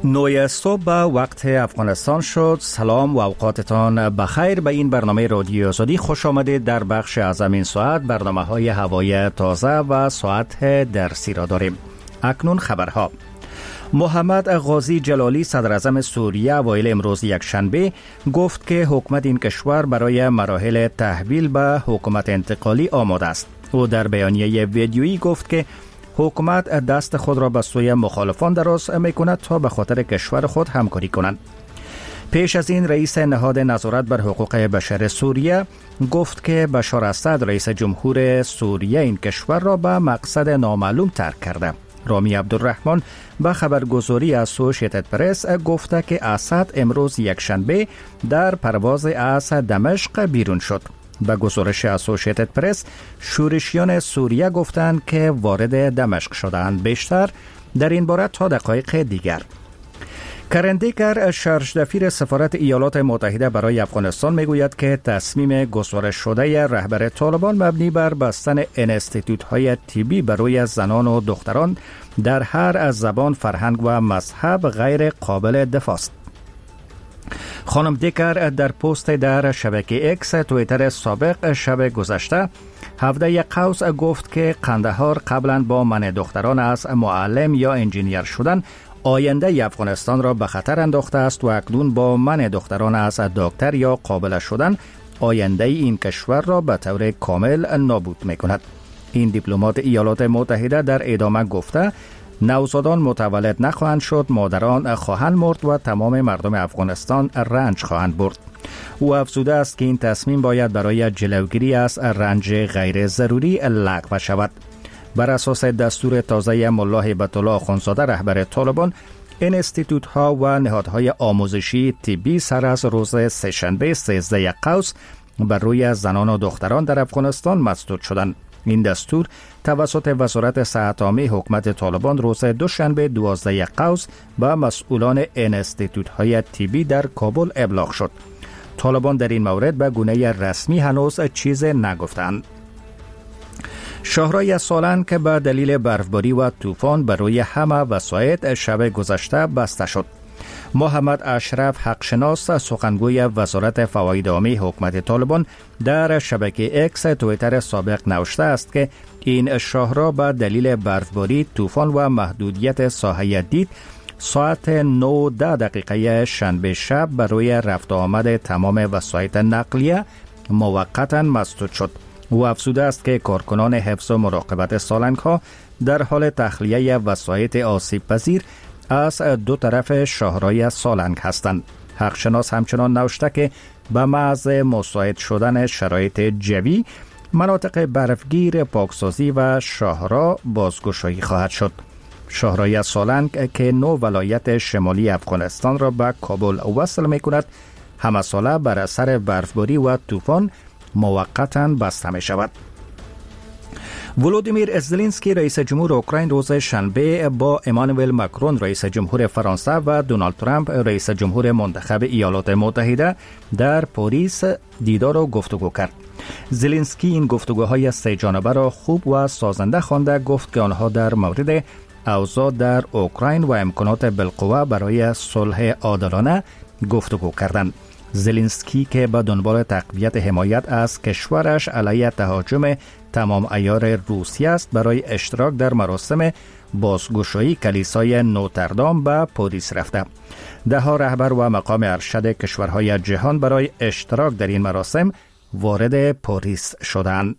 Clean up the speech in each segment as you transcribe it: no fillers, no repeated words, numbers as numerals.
9 صبح وقت افغانستان شد. سلام و اوقاتتان بخیر. به این برنامه رادیو آزادی خوش آمدید. در بخش از این ساعت برنامه های هوایی تازه و ساعت درسی را داریم. اکنون خبرها. محمد غازی جلالی صدر اعظم سوریه اوایل امروز یکشنبه گفت که حکومت این کشور برای مراحل تحویل به حکومت انتقالی آماده است. او در بیانیه ویدیویی گفت که حکومت دست خود را به سوی مخالفان دراز می‌کند تا به خاطر کشور خود همکاری کنند. پیش از این رئیس نهاد نظارت بر حقوق بشر سوریه گفت که بشار اسد رئیس جمهور سوریه این کشور را به مقصد نامعلوم ترک کرده. رامی عبدالرحمن به خبرگزاری اسوشیتد پرس گفته که اسد امروز یکشنبه در پرواز از دمشق بیرون شد. به گزارش اسوشیتد پرس شورشیان سوریه گفتند که وارد دمشق شدند. بیشتر در این باره تا دقایق دیگر. کرندیکر شرجدفیر سفارت ایالات متحده برای افغانستان میگوید که تصمیم گزارش شده رهبر طالبان مبنی بر بستن انستیتوت‌های طبی برای زنان و دختران در هر از زبان، فرهنگ و مذهب غیر قابل دفاع است. خانم دیکر در پست در شبکه اکس توییتر سابق شب گذشته 17 قوس گفت که قندهار قبلا با منع دختران از معلم یا انجینیر شدن آینده افغانستان را به خطر انداخته است و اکنون با منع دختران از دکتر یا قابل شدن آینده این کشور را به طور کامل نابود می‌کند. این دیپلمات ایالات متحده در ادامه گفته نوزادان متولد نخواهند شد، مادران خواهند مرد و تمام مردم افغانستان رنج خواهند برد. او افزوده است که این تصمیم باید برای جلوگیری از رنج غیر ضروری لغو شود. بر اساس دستور تازه ملا هیبت الله آخوندزاده رهبر طالبان، انستیتوت ها و نهادهای آموزشی طبی سر از روز سه‌شنبه 13 قوس بر روی زنان و دختران در افغانستان مسدود شدند. این دستور توسط وزارت صحت عامه حکومت طالبان روز دوشنبه 12 قوس به مسئولان انستیتوت های طبی در کابل ابلاغ شد. طالبان در این مورد به گونه رسمی هنوز چیز نگفتند. شاهرای سالنگ که به دلیل برفباری و طوفان بر روی همه وسایط شب گذشته بسته شد. محمد اشرف حقشناس سخنگوی وزارت فواید عامه حکومت طالبان در شبکه اکس توییتر سابق نوشته است که این شاهرا به دلیل برفباری، طوفان و محدودیت ساحه دید ساعت 9:10 شنبه شب بر روی رفت آمد تمام وسایط نقلیه موقتا مسدود شد. او افزوده است که کارکنان حفظ و مراقبت سالنگ ها در حال تخلیه وسایط آسیب پذیر از دو طرف شاهرای سالنگ هستند. حقشناس همچنان نوشته که به محض مساعد شدن شرایط جوی مناطق برفگیر پاکسازی و شاهرا بازگشایی خواهد شد. شاهرای سالنگ که 9 ولایت شمالی افغانستان را به کابل وصل می کند همه ساله بر اثر برفباری و طوفان موقتا بسته می شود. ولودیمیر زلنسکی رئیس جمهور اوکراین روز شنبه با امانوئل ماکرون رئیس جمهور فرانسه و دونالد ترامپ رئیس جمهور منتخب ایالات متحده در پاریس دیدار و گفتگو کرد. زلنسکی این گفتگوهای 3 جانبه را خوب و سازنده خوانده، گفت که آنها در مورد اوضاع در اوکراین و امکانات بالقوه برای صلح عادلانه گفتگو کردند. زلنسکی که به دنبال تقویت حمایت از کشورش علیه تهاجم تمام عیار روسیه است، برای اشتراک در مراسم بازگشایی کلیسای نوتردام به پاریس رفته. 10 رهبر و مقام ارشد کشورهای جهان برای اشتراک در این مراسم وارد پاریس شدند.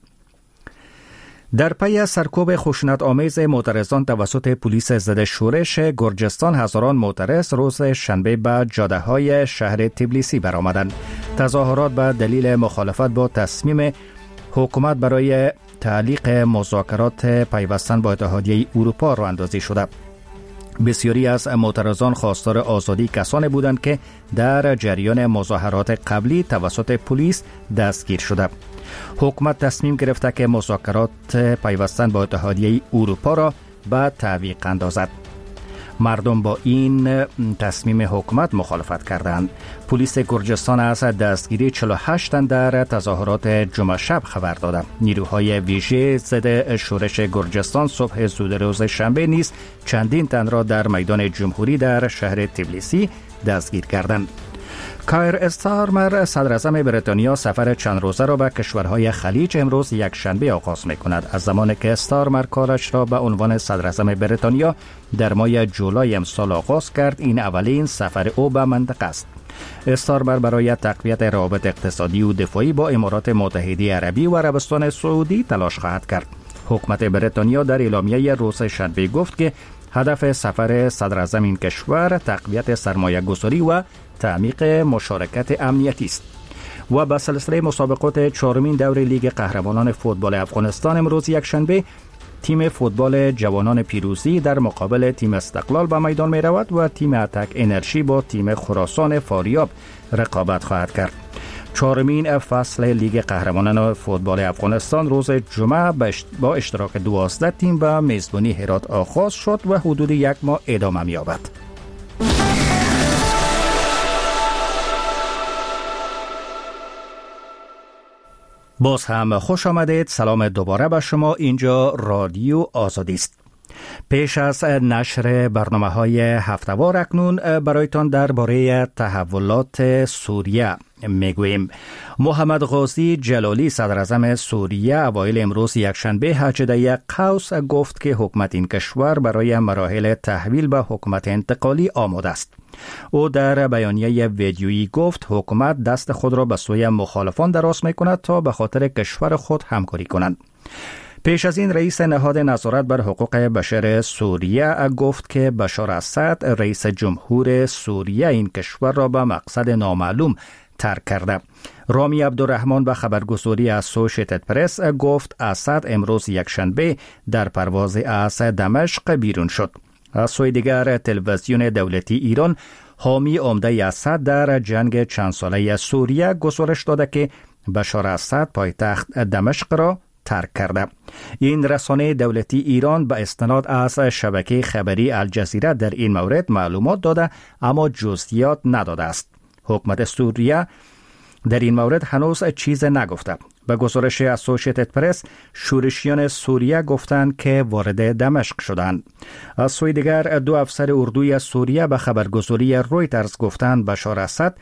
در پی سرکوب خشونت‌آمیز معترضان توسط پلیس ضد شورش گرجستان، هزاران معترض روز شنبه به جاده‌های شهر تبلیسی برآمدند. تظاهرات به دلیل مخالفت با تصمیم حکومت برای تعلیق مذاکرات پیوستن با اتحادیه اروپا راه اندازی شده. بسیاری از معترضان خواستار آزادی کسانی بودند که در جریان مظاهرات قبلی توسط پلیس دستگیر شده. حکومت تصمیم گرفته که مذاکرات پیوستن با اتحادیه اروپا را به تعویق اندازد. مردم با این تصمیم حکومت مخالفت کردند. پلیس گرجستان از دستگیری 48 تن در تظاهرات جمعه شب خبر داد. نیروهای ویژه ضد شورش گرجستان صبح زود روز شنبه نیز چندین تن را در میدان جمهوری در شهر تبلیسی دستگیر کردند. کایر استارمر صدر اعظم بریتانیا سفر چند روزه را به کشورهای خلیج امروز یک شنبه آغاز می‌کند. از زمانی که استارمر کارش را به عنوان صدر اعظم بریتانیا در ماه جولای امسال آغاز کرد، این اولین سفر او به منطقه است. استارمر برای تقویت روابط اقتصادی و دفاعی با امارات متحده عربی و عربستان سعودی تلاش خواهد کرد. حکومت بریتانیا در اعلامیه روز شنبه گفت که هدف سفر صدر اعظم این کشور تقویت سرمایه گذاری و تعمیق مشارکت امنیتی است. و به سلسله مسابقات چهارمین دور لیگ قهرمانان فوتبال افغانستان امروز یک شنبه تیم فوتبال جوانان پیروزی در مقابل تیم استقلال به میدان می رود و تیم اتک انرژی با تیم خراسان فاریاب رقابت خواهد کرد. چهارمین فصل لیگ قهرمانان فوتبال افغانستان روز جمعه با اشتراک 12 تیم به میزبانی هرات آغاز شد و حدود یک ماه ادامه می یابد. باز هم خوش آمدید. سلام دوباره به شما. اینجا رادیو آزادی است. پیش از نشر برنامه‌های هفته‌وار اکنون برایتان درباره تحولات سوریه میگوییم. محمد غازی جلالی صدر اعظم سوریه اوایل امروز یکشنبه هجده قوس گفت که حکومت این کشور برای مراحل تحویل به حکومت انتقالی آماده است. او در بیانیه ویدیویی گفت حکومت دست خود را به سوی مخالفان دراز می‌کند تا به خاطر کشور خود همکاری کنند. پیش از این رئیس نهاد نظارت بر حقوق بشر سوریه گفت که بشار اسد رئیس جمهور سوریه این کشور را به مقصد نامعلوم ترک کرده. رامی عبدالرحمن به خبرگزاری اسوشیتد پرس گفت اسد امروز یکشنبه در پرواز از دمشق بیرون شد. از سوی دیگر تلویزیون دولتی ایران حامی عمده اسد در جنگ چند ساله سوریه گزارش داده که بشار اسد پایتخت دمشق را ترک کرده. این رسانه دولتی ایران به استناد از شبکه خبری الجزیره در این مورد معلومات داده اما جزئیات نداده است. حکومت سوریه در این مورد هنوز چیز نگفته. به گزارش اسوشیتد پرس شورشیان سوریه گفتند که وارد دمشق شدند. از سوی دیگر دو افسر اردوی سوریه به خبرگزاری رویترز گفتند بشار اسد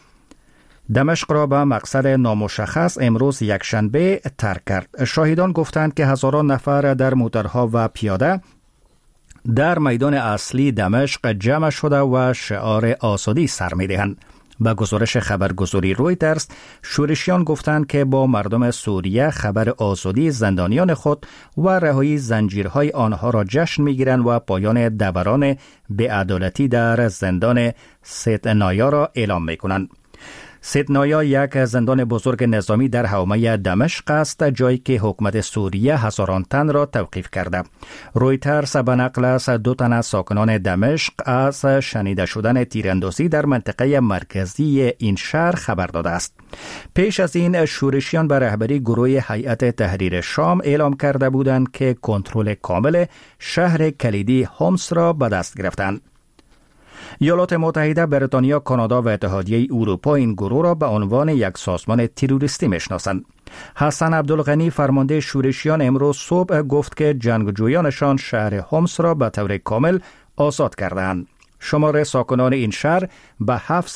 دمشق را به مقصد نامشخص امروز یکشنبه ترک کرد. شاهدان گفتند که هزاران نفر در موترها و پیاده در میدان اصلی دمشق جمع شده و شعار آزادی سر می‌دهند. به گزارش خبرگزاری رویترز شورشیان گفتند که با مردم سوریه خبر آزادی زندانیان خود و رهایی زنجیرهای آنها را جشن می‌گیرند و پایان دوران بی‌عدالتی در زندان سیدنایا را اعلام می‌کنند. سیدنایا یک زندان بزرگ نظامی در حومه دمشق است، جایی که حکومت سوریه هزاران تن را توقیف کرده. رویترز به نقل از دو تن از ساکنان دمشق از شنیده شدن تیراندازی در منطقه مرکزی این شهر خبر داده است. پیش از این شورشیان به رهبری گروه هیئت تحریر شام اعلام کرده بودند که کنترل کامل شهر کلیدی هومس را به دست گرفتند. ایالات متحده، بریتانیا، کانادا و اتحادیه اروپا این گروه را به عنوان یک سازمان تروریستی میشناسند. حسن عبدالغنی فرمانده شورشیان امروز صبح گفت که جنگجویانشان شهر هومس را به طور کامل آزاد کردند. شمار ساکنان این شهر به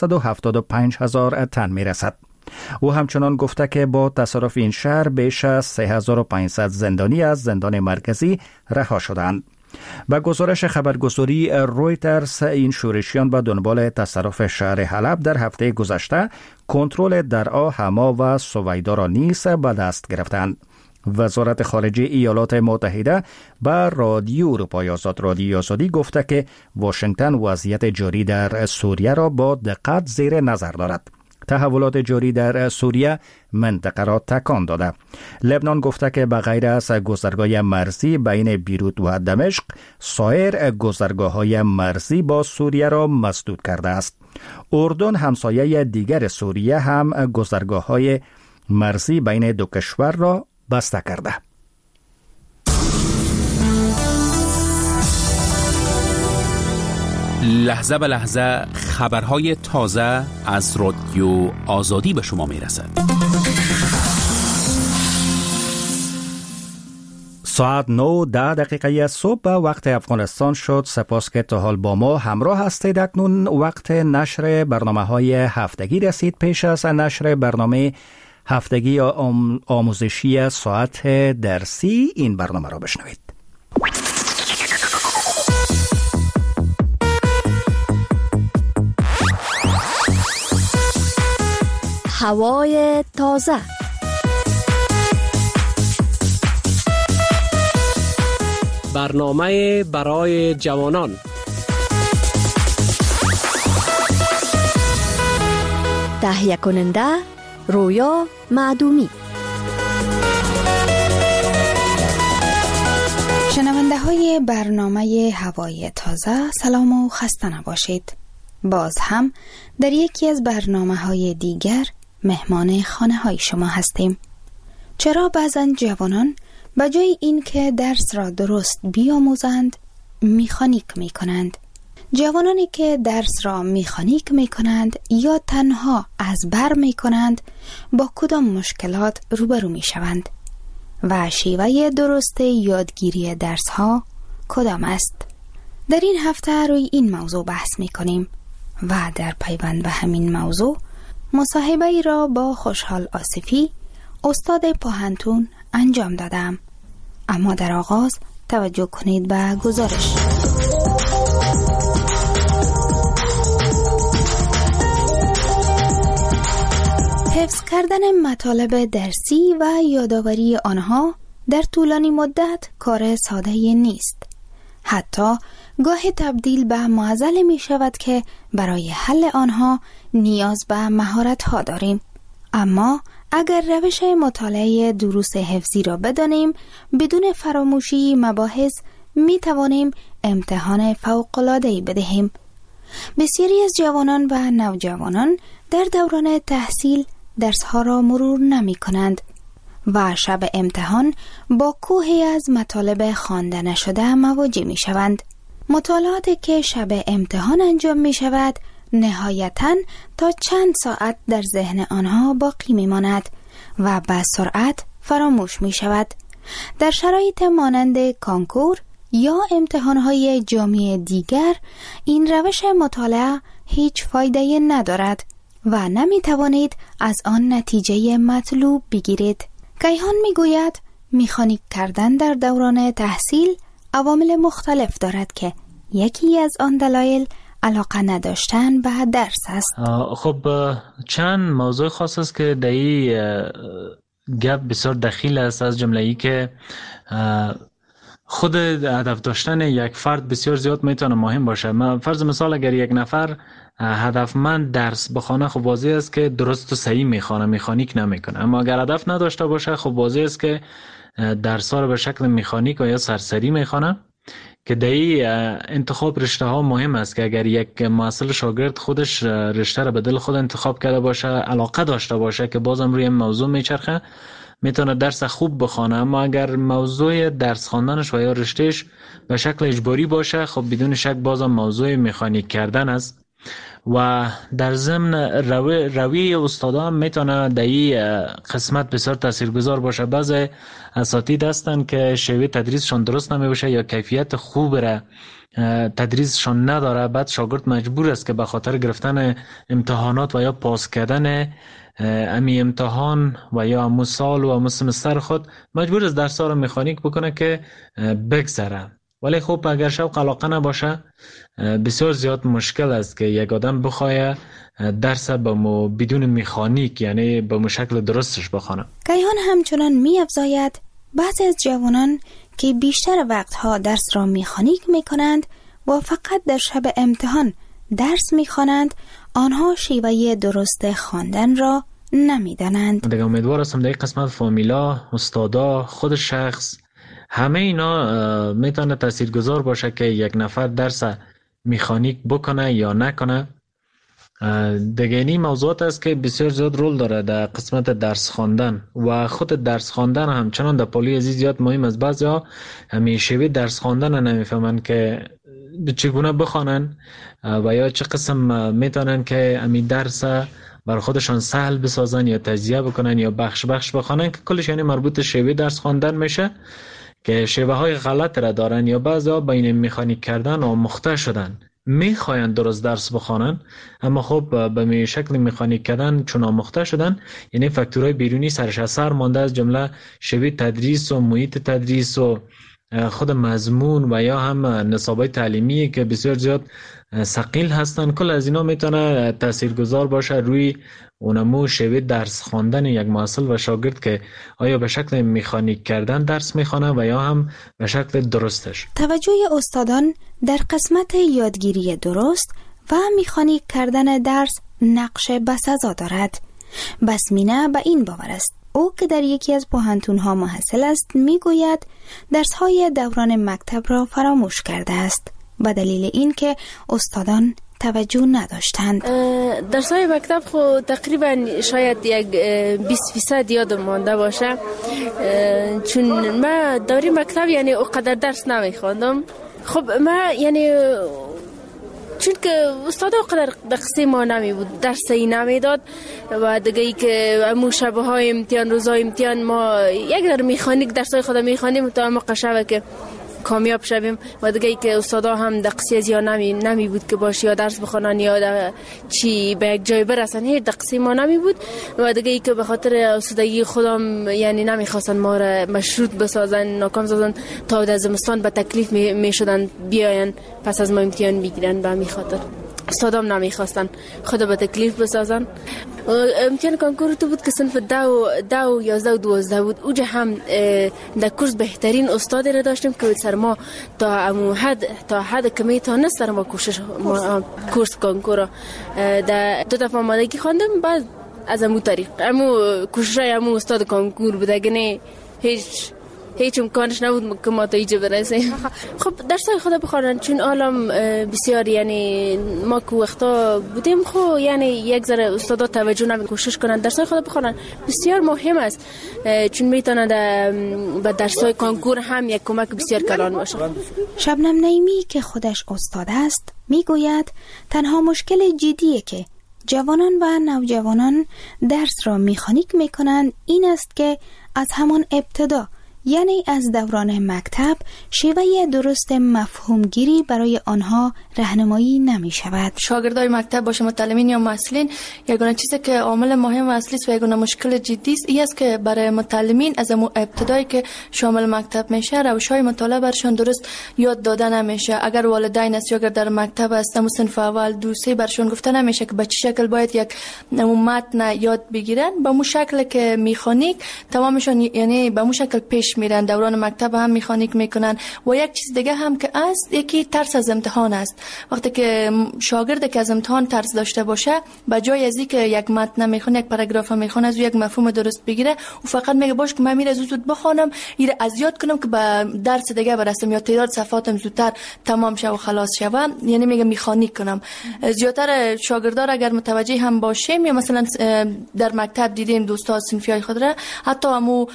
775,000 تن میرسد. او همچنان گفته که با تصرف این شهر بیش از 3500 زندانی از زندان مرکزی رها شدند. به گزارش خبرگزاری رویترز این شورشیان به دنبال تصرف شهر حلب در هفته گذشته کنترل درعا، حما و سویدا را نیز به دست گرفتند. وزارت خارجه ایالات متحده به رادیو اروپای آزاد رادیو آزادی گفته که واشنگتن وضعیت جاری در سوریه را با دقت زیر نظر دارد. تحولات جاری در سوریه منطقه را تکان داده. لبنان گفته که به غیر از گذرگاه مرزی بین بیروت و دمشق، سایر گذرگاه‌های مرزی با سوریه را مسدود کرده است. اردن همسایه دیگر سوریه هم گذرگاه‌های مرزی بین دو کشور را بسته کرده. لحظه به لحظه خبرهای تازه از رادیو آزادی به شما میرسد. ساعت 9:10 صبح به وقت افغانستان شد. سپاس که تا حال با ما همراه هستید. اکنون وقت نشر برنامه‌های هفتگی رسید. پیش از نشر برنامه هفتگی آموزشی ساعت درسی این برنامه را بشنوید. هوای تازه. برنامه برای جوانان. تهیه کننده رویا معدومی. شنونده های برنامه هوای تازه، سلام و خسته نباشید. باز هم در یکی از برنامه های دیگر مهمان خانه های شما هستیم. چرا بعضا جوانان به جای این که درس را درست بیاموزند میخانیک می کنند؟ جوانانی که درس را میخانیک می کنند یا تنها از بر می کنند با کدام مشکلات روبرو می شوند؟ و شیوه درست یادگیری درس ها کدام است؟ در این هفته روی این موضوع بحث می کنیم و در پیوند به همین موضوع مصاحبه ای را با خوشحال آصفی استاد پوهنتون انجام دادم. اما در آغاز توجه کنید به گزارش. حفظ کردن مطالب درسی و یادآوری آنها در طولانی مدت کار ساده‌ای نیست. حتی گاهی تبدیل به معضله می شود که برای حل آنها نیاز به مهارت ها داریم. اما اگر روش مطالعه دروس حفظی را بدانیم، بدون فراموشی مباحث می توانیم امتحان فوق‌العاده‌ای بدهیم. بسیاری از جوانان و نوجوانان در دوران تحصیل درس‌ها را مرور نمی کنند و شب امتحان با کوهی از مطالب خوانده نشده مواجه می شوند. مطالعاتی که شب امتحان انجام می شود نهایتاً تا چند ساعت در ذهن آنها باقی می ماند و به سرعت فراموش می شود. در شرایط مانند کانکور یا امتحانهای جامعه دیگر این روش مطالعه هیچ فایده ندارد و نمی توانید از آن نتیجه مطلوب بگیرید. کیهان می گوید میخانیک کردن در دوران تحصیل عوامل مختلف دارد که یکی از آن دلایل علاقه نداشتن به درس است. خب چند موضوع خاص است که در این گپ بسیار دخیل است. از جمله ای که خود هدف داشتن یک فرد بسیار زیاد میتونه مهم باشه. فرض مثال اگر یک نفر هدفمند درس بخونه، خب واضح است که درست و صحیح میخونه، میخانیک نمیکنه. اما اگر هدف نداشته باشه، خب واضح است که درس ها رو به شکل میخانیک و یا سرسری میخونه، که در این انتخاب رشته ها مهم است که اگر یک محصل شاگرد خودش رشته رو به دل خود انتخاب کرده باشه، علاقه داشته باشه که بازم روی موضوع میچرخه، میتونه درس خوب بخونه. اما اگر موضوع درس خواندنش و یا رشتهش به شکل اجباری باشه، خب بدون شک بازم موضوع مکانیک کردن است. و در ضمن روی استادا هم میتونه در این قسمت بسیار تاثیرگذار باشه. بعضی اساتید هستن که شیوه تدریسشون درست نمیشه یا کیفیت خوب را تدریسشون نداره، بعد شاگرد مجبور است که به خاطر گرفتن امتحانات و یا پاس کردن امی امتحان و یا امو سال و امو سمستر خود مجبور است درس ها رو مکانیک بکنه که بگذره. ولی خب اگر شوق علاقه نباشه، بسیار زیاد مشکل است که یک آدم بخواه درس بدون مکانیک، یعنی به شکل درستش بخونه. کیهان همچنان می افزاید بعضی از جوانان که بیشتر وقتها درس را مکانیک می کنند و فقط در شب امتحان درس می خوانند، آنها شیوه درست خواندن را نمی دانند. دیگه امیدوار هستم در این قسمت فامیلا، استادا، خود شخص، همه اینا میتونه تاثیرگذار باشه که یک نفر درس مکانیک بکنه یا نکنه. دیگه این موضوعات است که بسیار زیاد رول داره در قسمت درس خواندن و خود درس خواندن همچنان در پولی عزیز زیاد مهم است. بعضیا همیشه درس خواندن نمیفهمن که چگونه بخوانن و یا چه قسم میتونن که امی درس بر خودشان سهل بسازن یا تجزیه بکنن یا بخش بخوانن، که کلش یعنی مربوط شیوه درس خواندن میشه که شیوه های غلط را دارن یا بعضا بین مکانیک کردن آموخته شدن، میخواین درست درس بخوانن اما خب به شکل مکانیک کردن چون آموخته شدن، یعنی فاکتورهای بیرونی سرش اثر مانده، از جمله شیوه تدریس و محیط تدریس و خود مضمون و یا هم نصابای تعلیمی که بسیار زیاد ثقیل هستن. کل از اینا میتونه تاثیرگذار باشه روی اونمو شیوه درس خواندن یک محصل و شاگرد که آیا به شکل مکانیک کردن درس میخوانه و یا هم به شکل درستش. توجه استادان در قسمت یادگیری درست و مکانیک کردن درس نقش بسزا دارد. بسمینه به این باور است او که در یکی از پوهنتون‌ها محصل است میگوید درس‌های دوران مکتب را فراموش کرده است به دلیل اینکه استادان توجه نداشتند. درس‌های مکتب خو تقریبا شاید یک 20% یادم مانده باشه، چون ما دوره مکتب یعنی اونقدر درس نمیخواندم. خب ما یعنی چون که استاد اونقدر دقیقی ما نمی بود، درسی نمیداد و دیگه ای که امو شبه های امتحان روزای امتحان ما یک در میخانیک درسای خود میخوانیم تا ما قشبه که کامیاب شویم و دیگه ای که استادا هم دقیقی از یا نمی بود که باشه یا درس بخونن یا چی به یک جای برسن، هیچ دقیقی ما نمی بود و دیگه ای که به خاطر استادگی خودم یعنی نمیخواستن ما را مشروط بسازن، ناکام سازن تا در زمستان به تکلیف میشدن بیاین پس از ما امتحان بگیرن. به همین خاطر استادام نمیخواستن خود به تکلیف بسازن. امتحان کنکور تو بود که صنف 10 و 11 و 12 بود. اوجا هم در کورس بهترین استاد را داشتیم که سر ما تا حد کمی تا نه سر ما کورس کنکور در 2 دفعه آمادگی خواندم. بعد از امو طریق امو کوششای امو استاد کنکور بود، اگه نه هیچ امکانش نبود که ما تا اینجا برسیم. خب درسای خود بخوانن چون عالم بسیار یعنی ما که وقتا بودیم خب یعنی یک ذره استادا توجه نمی کوشش کنن درسای خود بخوانن بسیار مهم است، چون میتونه به درسای کنکور هم یک کمک بسیار کلان باشه. شبنم نعیمی که خودش استاد است میگوید تنها مشکل جدیه که جوانان و نوجوانان درس را مکانیک میکنند این است که از همان ابتدا یعنی از دوران مکتب شیوه درست مفهومگیری برای آنها راهنمایی نمی شود. شاگردای مکتب باشه متعلمین یا محصلین یگانه چیزی که عامل مهم و اصلی است و یگانه مشکل جدی است این است که برای متعلمین از ابتدایی که شامل مکتب میشه روش‌های مطالعه برشان درست یاد داده نمیشه. اگر والدین است یا اگر در مکتب است صنف اول 2 3 برشان گفته نمیشه که به چه شکل باید یک متن یاد بگیرن، به مو شکل که مکانیک تمامشون یعنی به مو شکل پیش میرن. دوران مکتب هم مکانیک میکنن. و یک چیز دیگه هم که است یکی ترس از امتحان است. وقتی که شاگرد که از امتحان ترس داشته باشه به جای از اینکه یک متن میخونه یک پاراگراف میخونه از یک مفهوم درست بگیره و فقط میگه باش که من میره زود بخونم ایره از یاد کنم که به درس دیگه برسم یا تعداد صفحاتم زودتر تمام شه و خلاص شه، یعنی میگه مکانیک کنم. زیاتر شاگردان اگر متوجه هم باشیم یا مثلا در مکتب دیدیم دوستا صنفیای خود را حتی همو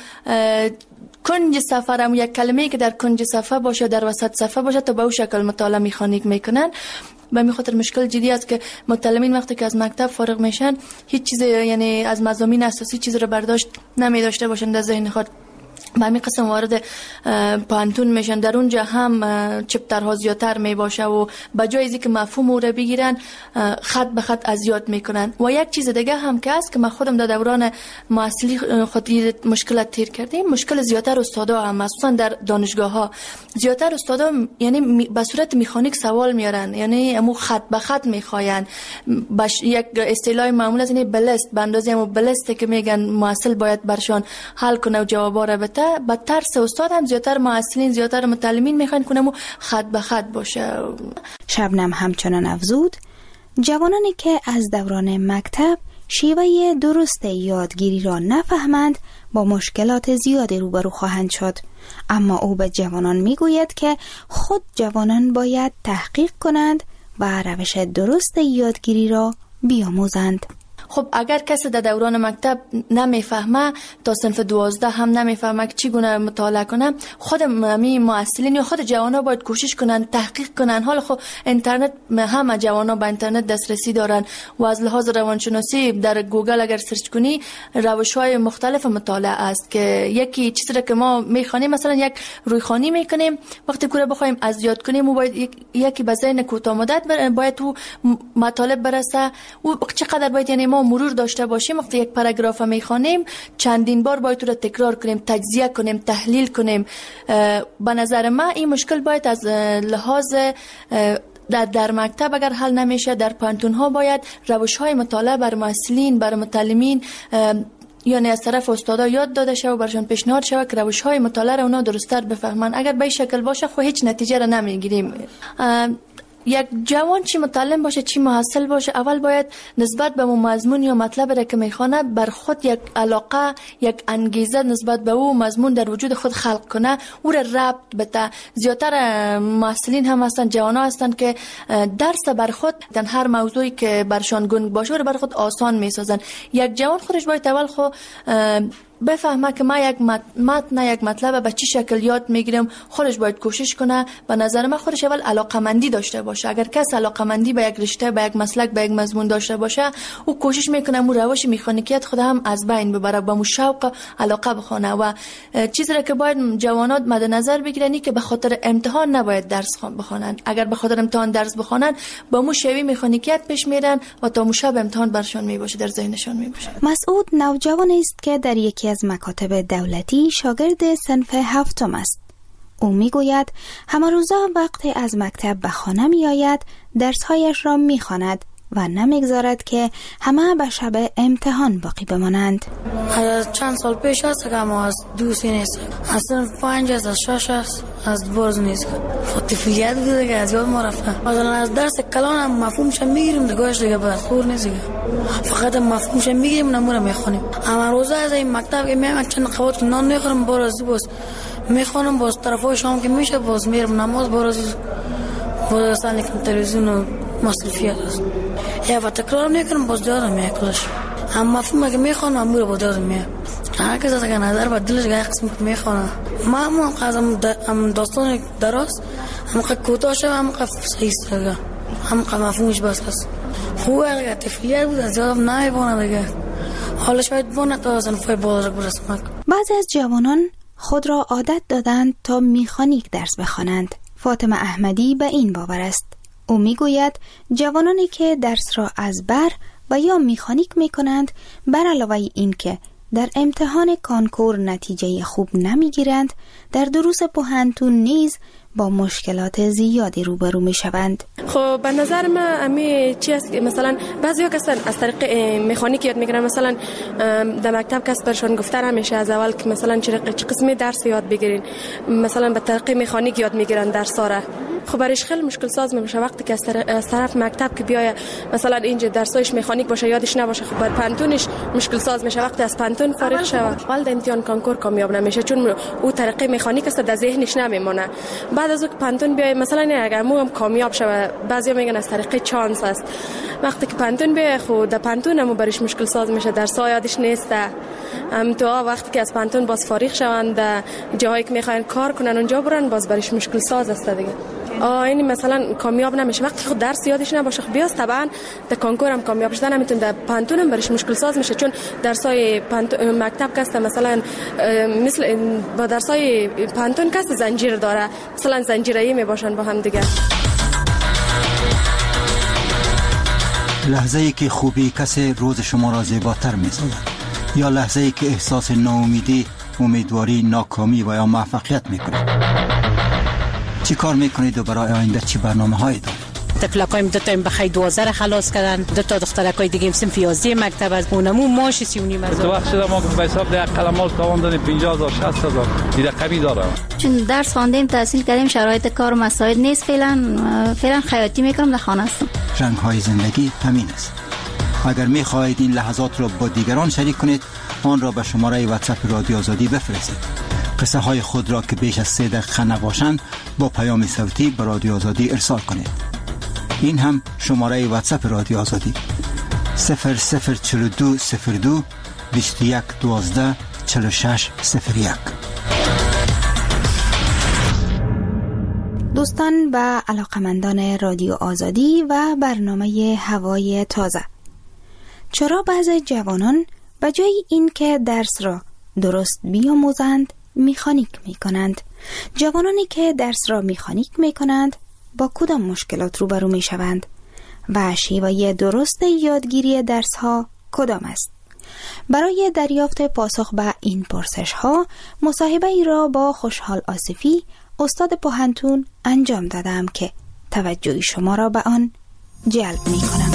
کنج صفحه هم یک کلمه‌ای که در کنج صفحه باشه در وسط صفحه باشه تا به اون شکل مطالعه مکانیک میکنن. به همین خاطر مشکل جدی است که متعلمین وقتی که از مکتب فارغ میشن هیچ چیز یعنی از مضامین اساسی چیز رو برداشت نمی داشته باشن در ذهن خود. به همین قسم وارد پانتون میشن، در اونجا هم چپترها زیادتر می باشه و به جای از اینکه مفهوم رو بگیرن خط به خط از یاد میکنن. و یک چیز دیگه هم که است که من خودم در دوران محصلی خود مشکلات تیر کردیم، مشکل زیادتر استادا هم مخصوصا در دانشگاه ها زیادتر استادا یعنی به صورت مکانیک سوال میارن، یعنی امو خط به خط میخواین. یک اصطلاح معمول از این بلست به اندازه امو بلسته که میگن محصل باید برشان حل کنه و جوابا رو بده. با ترس استاد هم زیادتر محصلین زیادتر متعلمین میخوان کنم و خط به خط باشه. شبنم همچنان افزود جوانانی که از دوران مکتب شیوه درست یادگیری را نفهمند با مشکلات زیادی روبرو خواهند شد، اما او به جوانان میگوید که خود جوانان باید تحقیق کنند و روش درست یادگیری را بیاموزند. خب اگر کسی در دوران مکتب نمیفهمه تا صنف 12 هم نمیفهمه که چگونه مطالعه کنه، خود معلمین یا خود جوانا باید کوشش کنن تحقیق کنن. حالا خب اینترنت، همه جوانا به اینترنت دسترسی دارن و از لحاظ روانشناسی در گوگل اگر سرچ کنی روش‌های مختلف مطالعه است که یکی چیزی که ما میخوانیم، مثلا یک رویخوانی میکنیم، وقتی که بخوایم از یاد کنیم و باید یکی به ذهن کوتاه مدت باید تو مطالب برسه و چقدر باید یعنی ما مرور داشته باشیم. وقتی یک پاراگراف میخوانیم چندین بار باید رو تکرار کنیم، تجزیه کنیم، تحلیل کنیم. به نظر من این مشکل باید از لحاظ در مکتب اگر حل نمیشه، در پانتون ها باید روش های مطالعه بر محصلین، بر متعلمین یعنی از طرف استادا یاد داده شود و برشان پیشنهاد شود که روش های مطالعه را اونا درست‌تر بفهمن. اگر به این شکل باشه خب هیچ نتیجه را نمیگیریم. یک جوان چی متعلم باشه چی محصل باشه، اول باید نسبت به مضمون یا مطلب را که میخوانه بر خود یک علاقه، یک انگیزه نسبت به او مضمون در وجود خود خلق کنه، او را ربط بده. زیادتر محصلین هم هستند، جوانا هستند که درس بر خود در هر موضوعی که برشان گنگ باشه رو بر خود آسان میسازن. یک جوان خودش باید اول خود بفهمه که ما یک متن یک مطلب به چه شکل یاد میگیرم، خودش باید کوشش کنه. به نظر من خودش اول علاقمندی داشته باشه. اگر کس علاقمندی به یک رشته، به یک مسلک، به یک مضمون داشته باشه، او کوشش میکنه مو روش مکانیکیت خود هم از بین ببره، با مو شوق علاقه بخونه. و چیزی را که باید جوانات مد نظر بگیرن که به خاطر امتحان نباید درس بخونن. اگر به خاطر امتحان درس بخونن با مو شوی مکانیکیت پیش میرن و تا مو شب امتحان برشون میباشه، در ذهنشون میباشه. مسعود نوجوانی است که در یکی از مکاتب دولتی شاگرد صنف 7 است. او میگوید همه روزا وقتی از مکتب به خانه می آید درسهایش را می خواند و نمیگذارد که همه به شب امتحان باقی بمانند. از چند سال پیش است که ما از دوستی نیست، از صنف 5 از 6 است، از برز نیست. طفولیت بوده که از یاد ما رفته. مثلا از درس کلان هم مفهومش میگیریم دیگهش دیگه بعد خور نیست، فقط مفهومش میگیریم نموره میخونیم. اما روزا از این مکتب که میام چند قوت نان میخورم باز میخونم، باز طرفای شام که میشه باز میرم نماز، باز سال که تلویزیون و مصرفیات است یا و تکرار میکنم باز یادم میکلش. اما مفهوم که میخونم امور باز یادم میاد. هر کس از که نظر به دلش گه قسم که میخونم ما هم قضم داستان دراز هم که کوتاه شد هم که صحیح است، هم که مفهومش بس است. خوبه اگر طفلیت بود از یادم نمیبانه دیگه، حالا شاید بانه تا صنفای بالا برسم. بعضی از جوانان خود را عادت دادند تا میخانیک درس بخوانند. فاطمه احمدی به این باور است. او میگوید جوانانی که درس را از بر و یا میخانیک میکنند، بر علاوه این که در امتحان کانکور نتیجه خوب نمیگیرند، در دروس پوهنتون نیز با مشکلات زیادی روبرو میشوند. خب به نظر من امی چی است که مثلا بعضیا کسان از طریق مکانیک یاد میگیرن، مثلا در مکتب کس برشون گفته نمیشه از اول که مثلا چه قسمی درس یاد بگیرین، مثلا به طریق مکانیک یاد میگیرن درس را. خب برایش خیلی مشکل ساز میشه وقتی که از طرف مکتب که بیای مثلا اینجا درسایش مکانیک باشه یادش نباشه، خب بر پانتونش مشکل ساز میشه. وقتی از پانتون فارغ شوه اول در امتحان کانکور کامیاب نمیشه، چون او طریق مکانیک است در ذهنش نمیمونه. بعد از اون پانتون بیای مثلا اگر مو هم کامیاب شوه، بعضیا میگن از طریق چانس است. وقتی که پانتون بیای خود در پانتون هم برش مشکل ساز میشه، درس یادش نیست. تو وقتی که از پانتون باز فارغ شوند در جاهایی که میخواین کار کنن اونجا برن، باز برش مشکل ساز است دیگه. این مثلا کامیاب نمیشه وقتی خود درس یادش نباشه. خب بیاست طبعا در کانکور هم کامیاب شدن نمیتونه، در پانتون هم برش مشکل ساز میشه، چون درسای مکتب کست مثلا مثل با درسای پانتون کست زنجیر داره، مثلا زنجیره‌ای میباشن با هم دیگه. لحظه‌ای که خوبی کسی روز شما را زیباتر می‌سازد، یا لحظه‌ای که احساس ناامیدی، امیدواری، ناکامی و یا موفقیت می‌کند. چی کار میکنید و برای آینده چی برنامه‌هایی دارید؟ تفلکایم دو تا بخای 12 خلاص کردن، دو تا دخترکای دیگه صنف 11 مکتب از اونمو ماش 39 هزار. تو وقت شده ما به حساب ده کلمات تاوان دادیم 50000 60000 دیگه کمی داره. چون درس خواندیم تحصیل کردیم شرایط کار و مساعد نیست، فعلا خیاطی میکنم در خانه هستم. رنگ‌های زندگی همین است. اگر می‌خواهید این لحظات را با دیگران شریک کنید، آن را به شماره واتساپ رادیو آزادی بفرستید. قصه های خود را که بیش از 3 دقیقه نباشند با پیام صوتی به رادیو آزادی ارسال کنید. این هم شماره واتساپ رادیو آزادی 004202 2112 4601. دوستان و علاقمندان رادیو آزادی و برنامه هوای تازه، چرا بعضی جوانان به جای این که درس را درست بیاموزند میخانیک میکنند؟ جوانانی که درس را میخانیک میکنند با کدام مشکلات روبرو میشوند و شیوه درست یادگیری درس ها کدام است؟ برای دریافت پاسخ به این پرسش ها مصاحبه ای را با خوشحال آصفی استاد پوهنتون انجام دادم که توجه شما را به آن جلب می کنم.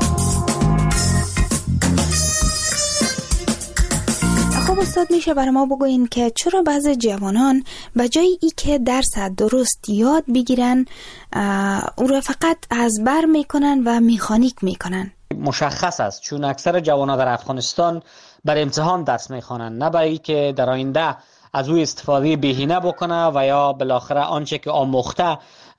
خب استاد، میشه برای ما بگوین که چرا بعضی جوانان به جای ای که درس درست یاد بگیرن او را فقط از بر میکنن و میخانیک میکنن؟ مشخص است، چون اکثر جوانان در افغانستان بر امتحان درس میخوانند، نه برای که در آینده از او استفاده بهینه بکنه و یا بالاخره آنچه که آموخته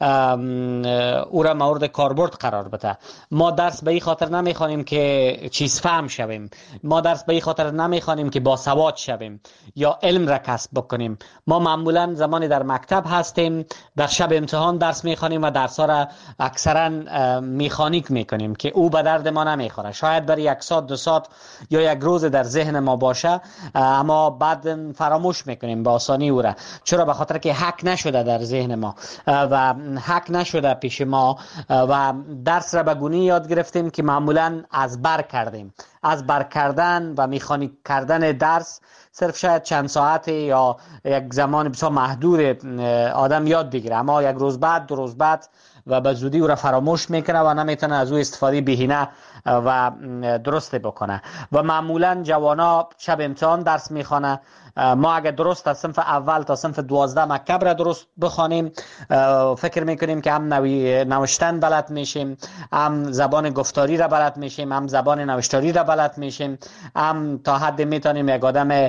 او را مورد کاربرد قرار بده. ما درس به این خاطر نمیخوانیم که چیز فهم شویم، ما درس به این خاطر نمیخوانیم که باسواد شویم یا علم را کسب بکنیم. ما معمولا زمانی در مکتب هستیم در شب امتحان درس میخوانیم و درس ها را اکثرا میخانیک میکنیم که او به درد ما نمیخوره. شاید برای 1 ساعت 2 ساعت یا 1 روز در ذهن ما باشه، اما بعد فراموش میکنیم به آسانی او را. چرا؟ به خاطر که حک نشده در ذهن ما و حک نشده پیش ما و درس را به گونه یاد گرفتیم که معمولا از بر کردیم. از بر کردن و میخانیک کردن درس صرف شاید چند ساعت یا یک زمان بسیار محدود آدم یاد بگیره، اما 1 روز بعد 2 روز بعد و به زودی او را فراموش میکنه و نمیتونه از او استفاده بهینه و درست بکنه. و معمولا جوانا شب امتحان درس میخوانه. ما اگر درست از صنف اول تا صنف 12 مکتب را درست بخوانیم، فکر میکنیم که هم نوشتن بلد میشیم، هم زبان گفتاری را بلد میشیم، هم زبان نوشتاری را بلد میشیم، هم تا حد میتونیم یک آدم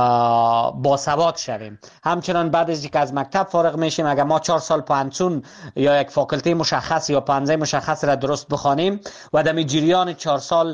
باسواد شویم. همچنان بعد از اینکه از مکتب فارغ میشیم، اگر ما 4 سال پانسون یا یک فاکولته مشخص یا پانزه مشخص را درست بخوانیم و در جریان 4 سال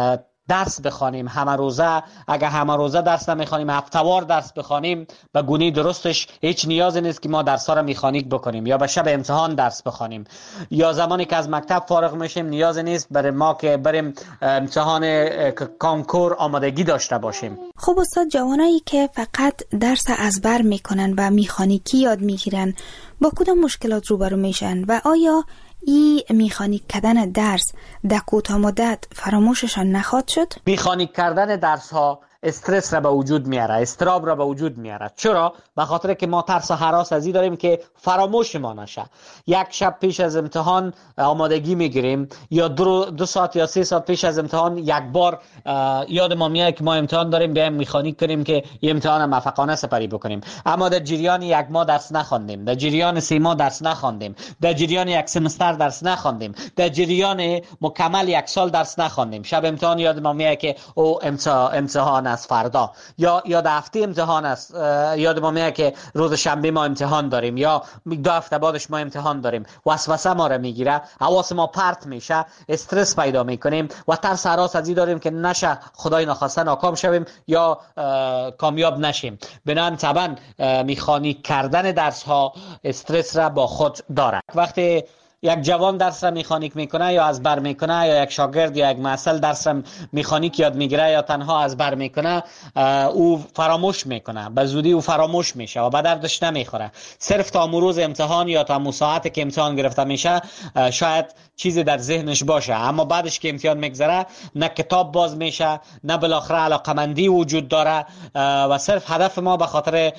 درس بخوانیم همه روزه، اگر همه روزه درس نمیخوانیم، هفته‌وار درس بخوانیم، به گونه درستش هیچ نیازی نیست که ما درس‌ها را میخانیک بکنیم یا به شب امتحان درس بخوانیم. یا زمانی که از مکتب فارغ میشیم نیازی نیست برای ما که بریم امتحان کنکور آمادگی داشته باشیم. خب استاد، جوانایی که فقط درس از بر میکنن و میخانیکی یاد میگیرن با کدام مشکلات روبرو میشن و آیا ای میخانیک کردن درس در کوتاه مدت فراموششان نخواهد شد؟ میخانیک کردن درس ها استرس را به وجود میاره، استراب را به وجود میاره. چرا؟ به خاطر که ما ترس و هراس از این داریم که فراموش ما نشه. 1 شب پیش از امتحان آمادگی میگیریم یا 2 ساعت یا 3 ساعت پیش از امتحان یک بار یاد ما میاد که ما امتحان داریم، بیایم میخانیک کنیم که این امتحان موفقانه سپری بکنیم. اما در جریان 1 ماه درس نخواندیم، در جریان 3 ماه درس نخواندیم، در جریان 1 سمستر درس نخواندیم، در جریان مکمل 1 سال درس نخواندیم. شب امتحان یاد ما میاد که او امتحان از فردا یا هفته امتحان است، یاد ما میاد که روز شنبه ما امتحان داریم یا 2 هفته بعدش ما امتحان داریم. وسوسه ما را میگیره، حواس ما پرت میشه، استرس پیدا میکنیم و ترس هراس از این داریم که نشه خدای نخواسته ناکام شویم یا کامیاب نشیم. بنابراین طبعا میخانیک کردن درس ها استرس را با خود داره. وقتی یک جوان درس را میخانیک میکنه یا از بر میکنه، یا یک شاگرد یا یک محصل درس را میخانیک یاد میگیره یا تنها از بر میکنه، او فراموش میکنه، به زودی او فراموش میشه و به دردش نمیخوره. صرف تا روز امتحان یا تا ساعتی که امتحان گرفته میشه شاید چیزی در ذهنش باشه، اما بعدش که امتحان میگذره نه کتاب باز میشه، نه بالاخره علاقمندی وجود داره و صرف هدف ما به خاطر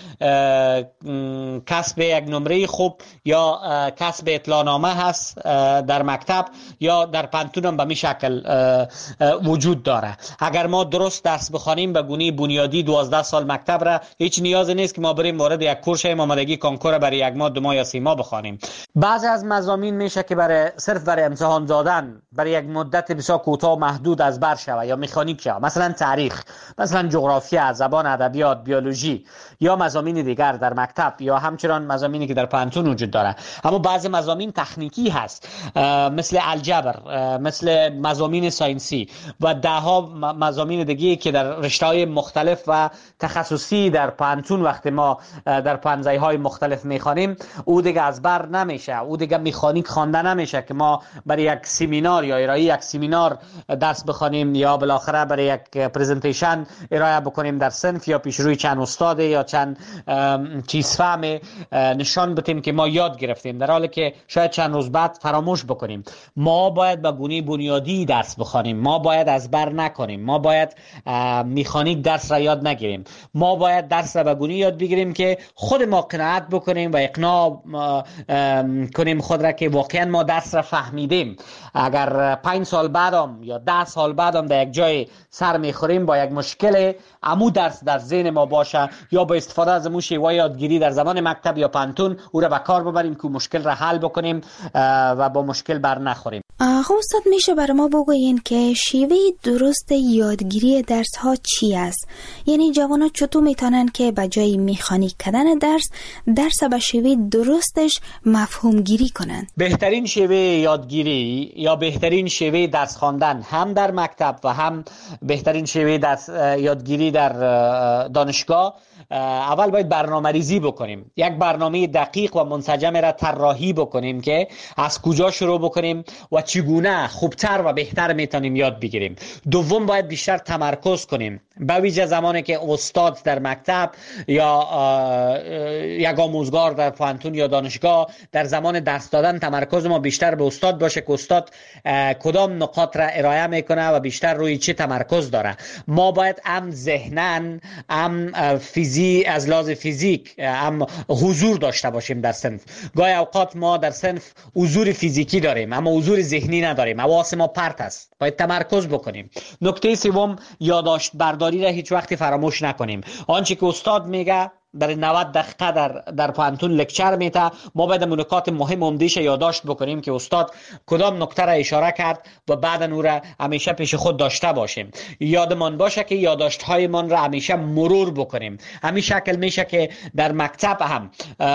کسب یک نمره خوب یا کسب اطلاعنامه هست در مکتب یا در پانتون به می شکل وجود داره. اگر ما درست درس بخوانیم به گونه بنیادی 12 سال مکتب را، هیچ نیازی نیست که ما بریم وارد یک کورس آمادگی کنکور برای 1 ماه 2 ماه یا 3 ماه بخوانیم. بعضی از مضامین میشه که صرف برای امتحان دادن برای یک مدت بسیار کوتاه و محدود از بر شوه یا مکانیک شوه، مثلا تاریخ، مثلا جغرافیا، زبان، ادبیات، بیولوژی یا مضامین دیگر در مکتب یا همچنان مضامینی که در پانتون وجود داره. اما بعضی مضامین تکنیکی مکانیکی هست، مثل الجبر، مثل مضامین ساینسی و ده ها مضامین دیگه که در رشته‌های مختلف و تخصصی در پانتون وقتی ما در پانزه‌های مختلف میخوانیم، او دیگه از بر نمیشه، او دیگه مکانیک خوانده نمیشه که ما برای یک سمینار یا ارائه یک سمینار درس بخوانیم یا بالاخره برای یک پرزنتیشن ارائه بکنیم در صنف یا پیش روی چند استاد یا چند چیز فهم نشان بدیم که ما یاد گرفتیم، در حالی که شاید چند روز بعد فراموش بکنیم. ما باید به گونه بنیادی درس بخوانیم، ما باید از بر نکنیم، ما باید مکانیک درس را یاد نگیریم، ما باید درس را به گونه یاد بگیریم که خود ما قناعت بکنیم و اقناع کنیم خود را که واقعا ما درس را فهمیدیم. اگر 5 سال بعدم یا 10 سال بعدم در یک جای سر میخوریم با یک مشکل، امو درس در ذهن ما باشه یا با استفاده از امو شیوه یادگیری در زمان مکتب یا پانتون او را به کار ببریم که مشکل را حل بکنیم و با مشکل بر نخوریم. خب استاد میشه برای ما بگوین که شیوه درست یادگیری درس ها چی است؟ یعنی جوانا چطور میتونن که به جای مکانیک کردن درس به شیوه درستش مفهوم گیری کنن؟ بهترین شیوه یادگیری یا بهترین شیوه درس خواندن هم در مکتب و هم بهترین شیوه درس یادگیری در دانشگاه، اول باید برنامه ریزی بکنیم، یک برنامه دقیق و منسجم را طراحی بکنیم که از کجا شروع بکنیم و چگونه خوبتر و بهتر میتونیم یاد بگیریم. دوم باید بیشتر تمرکز کنیم، به ویژه زمانی که استاد در مکتب یا یک آموزگار در پانتون یا دانشگاه در زمان درس دادن تمرکز ما بیشتر به استاد باشه که استاد کدام نقاط را ارائه میکنه و بیشتر روی چه تمرکز داره. ما باید هم ذهناً هم از لحاظ فیزیک هم حضور داشته باشیم در صنف. گاهی اوقات ما در صنف حضور فیزیکی داریم اما حضور ذهنی نداریم، حواس ما پرت است، باید تمرکز بکنیم. نکته سوم، یادداشت برداری را هیچ وقت فراموش نکنیم. آنچه که استاد میگه در 90 دقیقه در پانتون لکچر میته، ما باید نکات مهم عمده‌اش یادداشت بکنیم که استاد کدام نکته را اشاره کرد و بعد اون را همیشه پیش خود داشته باشیم. یادمان باشه که یادداشت های من را همیشه مرور بکنیم. همین شکل میشه که در مکتب هم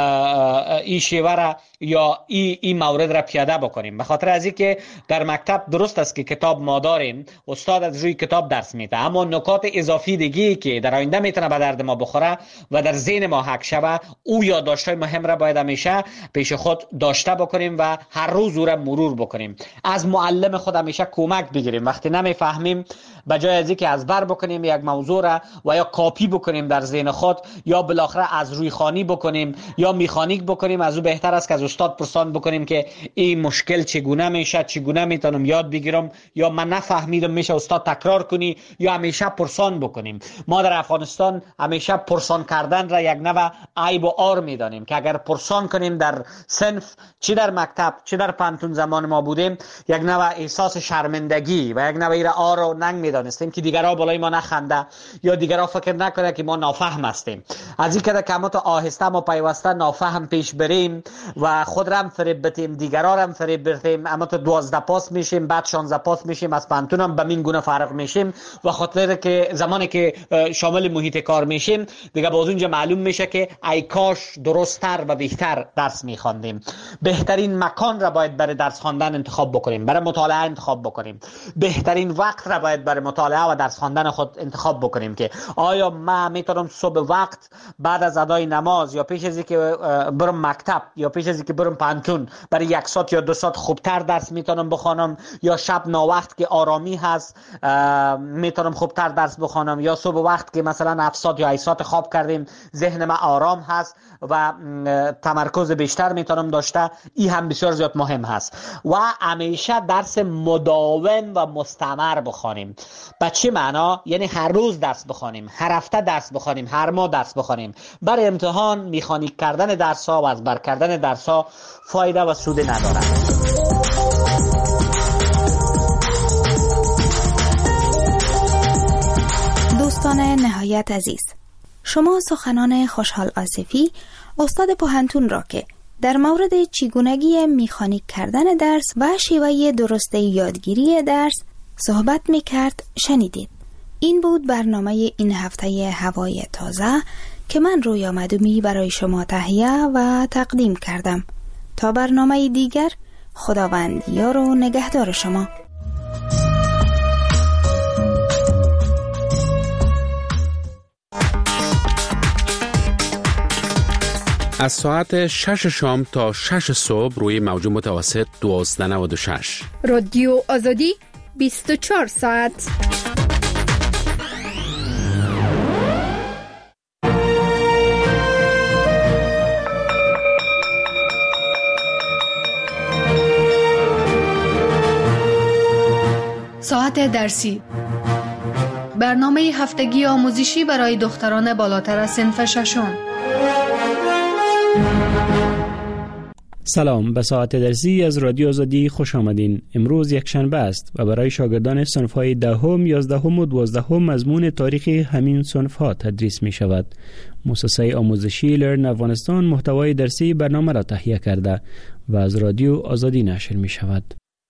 این شیوه را یا این مورد را پیاده بکنیم. به خاطر از اینکه در مکتب درست است که کتاب ما داریم، استاد از روی کتاب درس میده، اما نکات اضافی دیگه که در آینده میتونه به درد ما بخوره و در ذهن ما حک شوه، او یادداشت‌های مهم را باید همیشه پیش خود داشته بکنیم و هر روز او را مرور بکنیم. از معلم خود همیشه کمک بگیریم. وقتی نمیفهمیم، به جای از اینکه از بر بکنیم یک موضوع را و یا کاپی بکنیم در ذهن خود یا بالاخره از روی خوانی بکنیم یا مکانیک بکنیم، از او بهتر است که از استاد پرسان بکنیم که این مشکل چگونه میشه، چگونه میتونم یاد بگیرم، یا من نفهمیدم میشه استاد تکرار کنی، یا همیشه پرسان بکنیم. ما در افغانستان همیشه پرسان کردن را یک نوع عیب و عار میدانیم که اگر پرسان کنیم در صنف، چه در مکتب چه در پانتون زمان ما بودیم، یک نوع احساس شرمندگی و یک نوع عار و ننگ میدانستیم که دیگرها بالای ما نخنده یا دیگرها فکر نکنه که ما نافهم هستیم. از این که ما تو آهسته ما پیوسته نافهم پیش بریم و خود را هم فریب بدیم، دیگرها را هم فریب بدیم، اما تو 12 پاس میشیم، بعد 16 پاس میشیم، از پانتون هم به این گونه فارغ میشیم و خاطر که زمانی که شامل محیط کار میشیم دیگه باز اونجا معلوم میشه که ای کاش درست‌تر و بهتر درس میخواندیم. بهترین مکان را باید برای درس خواندن انتخاب بکنیم، برای مطالعه انتخاب بکنیم. بهترین وقت را باید برای مطالعه و درس خواندن خود انتخاب بکنیم که آیا من میتونم صبح وقت بعد از ادای نماز یا پیش از اینکه برم مکتب یا پیش از اینکه برم پانتون برای 1 ساعت یا 2 ساعت خوبتر درس میتونم بخوانم، یا شب ناوقت که آرامی هست میتونم خوبتر درس بخوانم، یا صبح وقت که مثلا 7 ساعت یا 8 ساعت خواب کردیم ذهن من آرام هست و تمرکز بیشتر میتونم داشته. این هم بسیار زیاد مهم هست. و همیشه درس مداوم و مستمر بخوانیم. به چه معنا؟ یعنی هر روز درس بخوانیم، هر هفته درس بخوانیم، هر ماه درس بخوانیم. برای امتحان مکانیک کردن درس ها و از بر کردن درس ها فایده و سود ندارد. دوستان نهایت عزیز، شما سخنان خوشحال آصفی استاد پانتون را که در مورد چگونگی مکانیک کردن درس و شیوه درست یادگیری درس صحبت میکرد شنیدید. این بود برنامه این هفته هوای تازه که من رویا مدومی برای شما تهیه و تقدیم کردم. تا برنامه دیگر خداوند یار و نگهدار شما. از ساعت 6 شام تا 6 صبح روی موج متوسط 1296. رادیو آزادی 24 ساعت. ساعت درسی، برنامه هفتگی آموزشی برای دختران بالاتر از صنف ششم. سلام، به ساعت درسی از رادیو آزادی خوش آمدین. امروز یک شنبه است و برای شاگردان صنف‌های 10ام، 11ام و 12ام مضمون تاریخ همین صنف‌ها تدریس می شود. مؤسسه آموزشی لرن افغانستان محتوای درسی برنامه را تهیه کرده و از رادیو آزادی نشر می شود.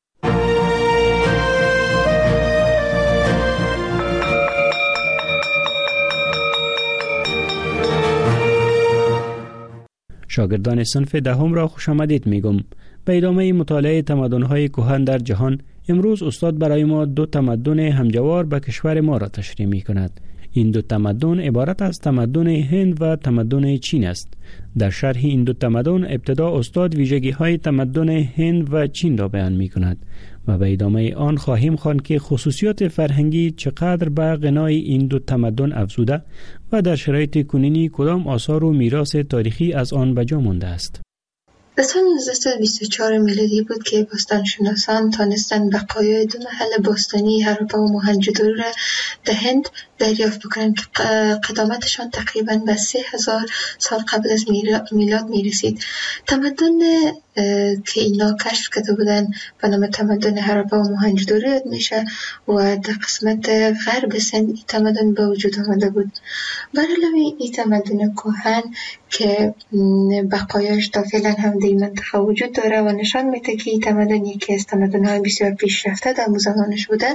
شاگردان صنف 10ام را خوش آمدید میگم. به ادامه مطالعه تمدن‌های کهن در جهان، امروز استاد برای ما 2 تمدن همجوار به کشور ما را تشریح می‌کند. این 2 تمدن عبارت از تمدن هند و تمدن چین است. در شرح این 2 تمدن ابتدا استاد ویژگی‌های تمدن هند و چین را بیان می‌کند و به ادامه آن خواهیم خواند که خصوصیات فرهنگی چقدر به غنای این 2 تمدن افزوده و در شرایط کنونی کدام آثار و میراث تاریخی از آن به جا مانده است. در سال 1924 میلادی بود که باستانشناسان تانستند بقایای 2 محل باستانی هراپا و موهنجودارو را در هند دریافت بکنند که قدامتشان تقریباً به 3000 سال قبل از میلاد میرسید. تمدن که اینا کشف کرده بودن به نام تمدن هراپا و موهنجودارو یاد میشه و در قسمت غرب سند این تمدن به وجود آمده بود. بر علاوه این تمدن کهن که بقایاش تا فعلا هم در منطقه وجود داره و نشان میده که این تمدن یکی از تمدن‌های بسیار پیشرفته در زمانش بوده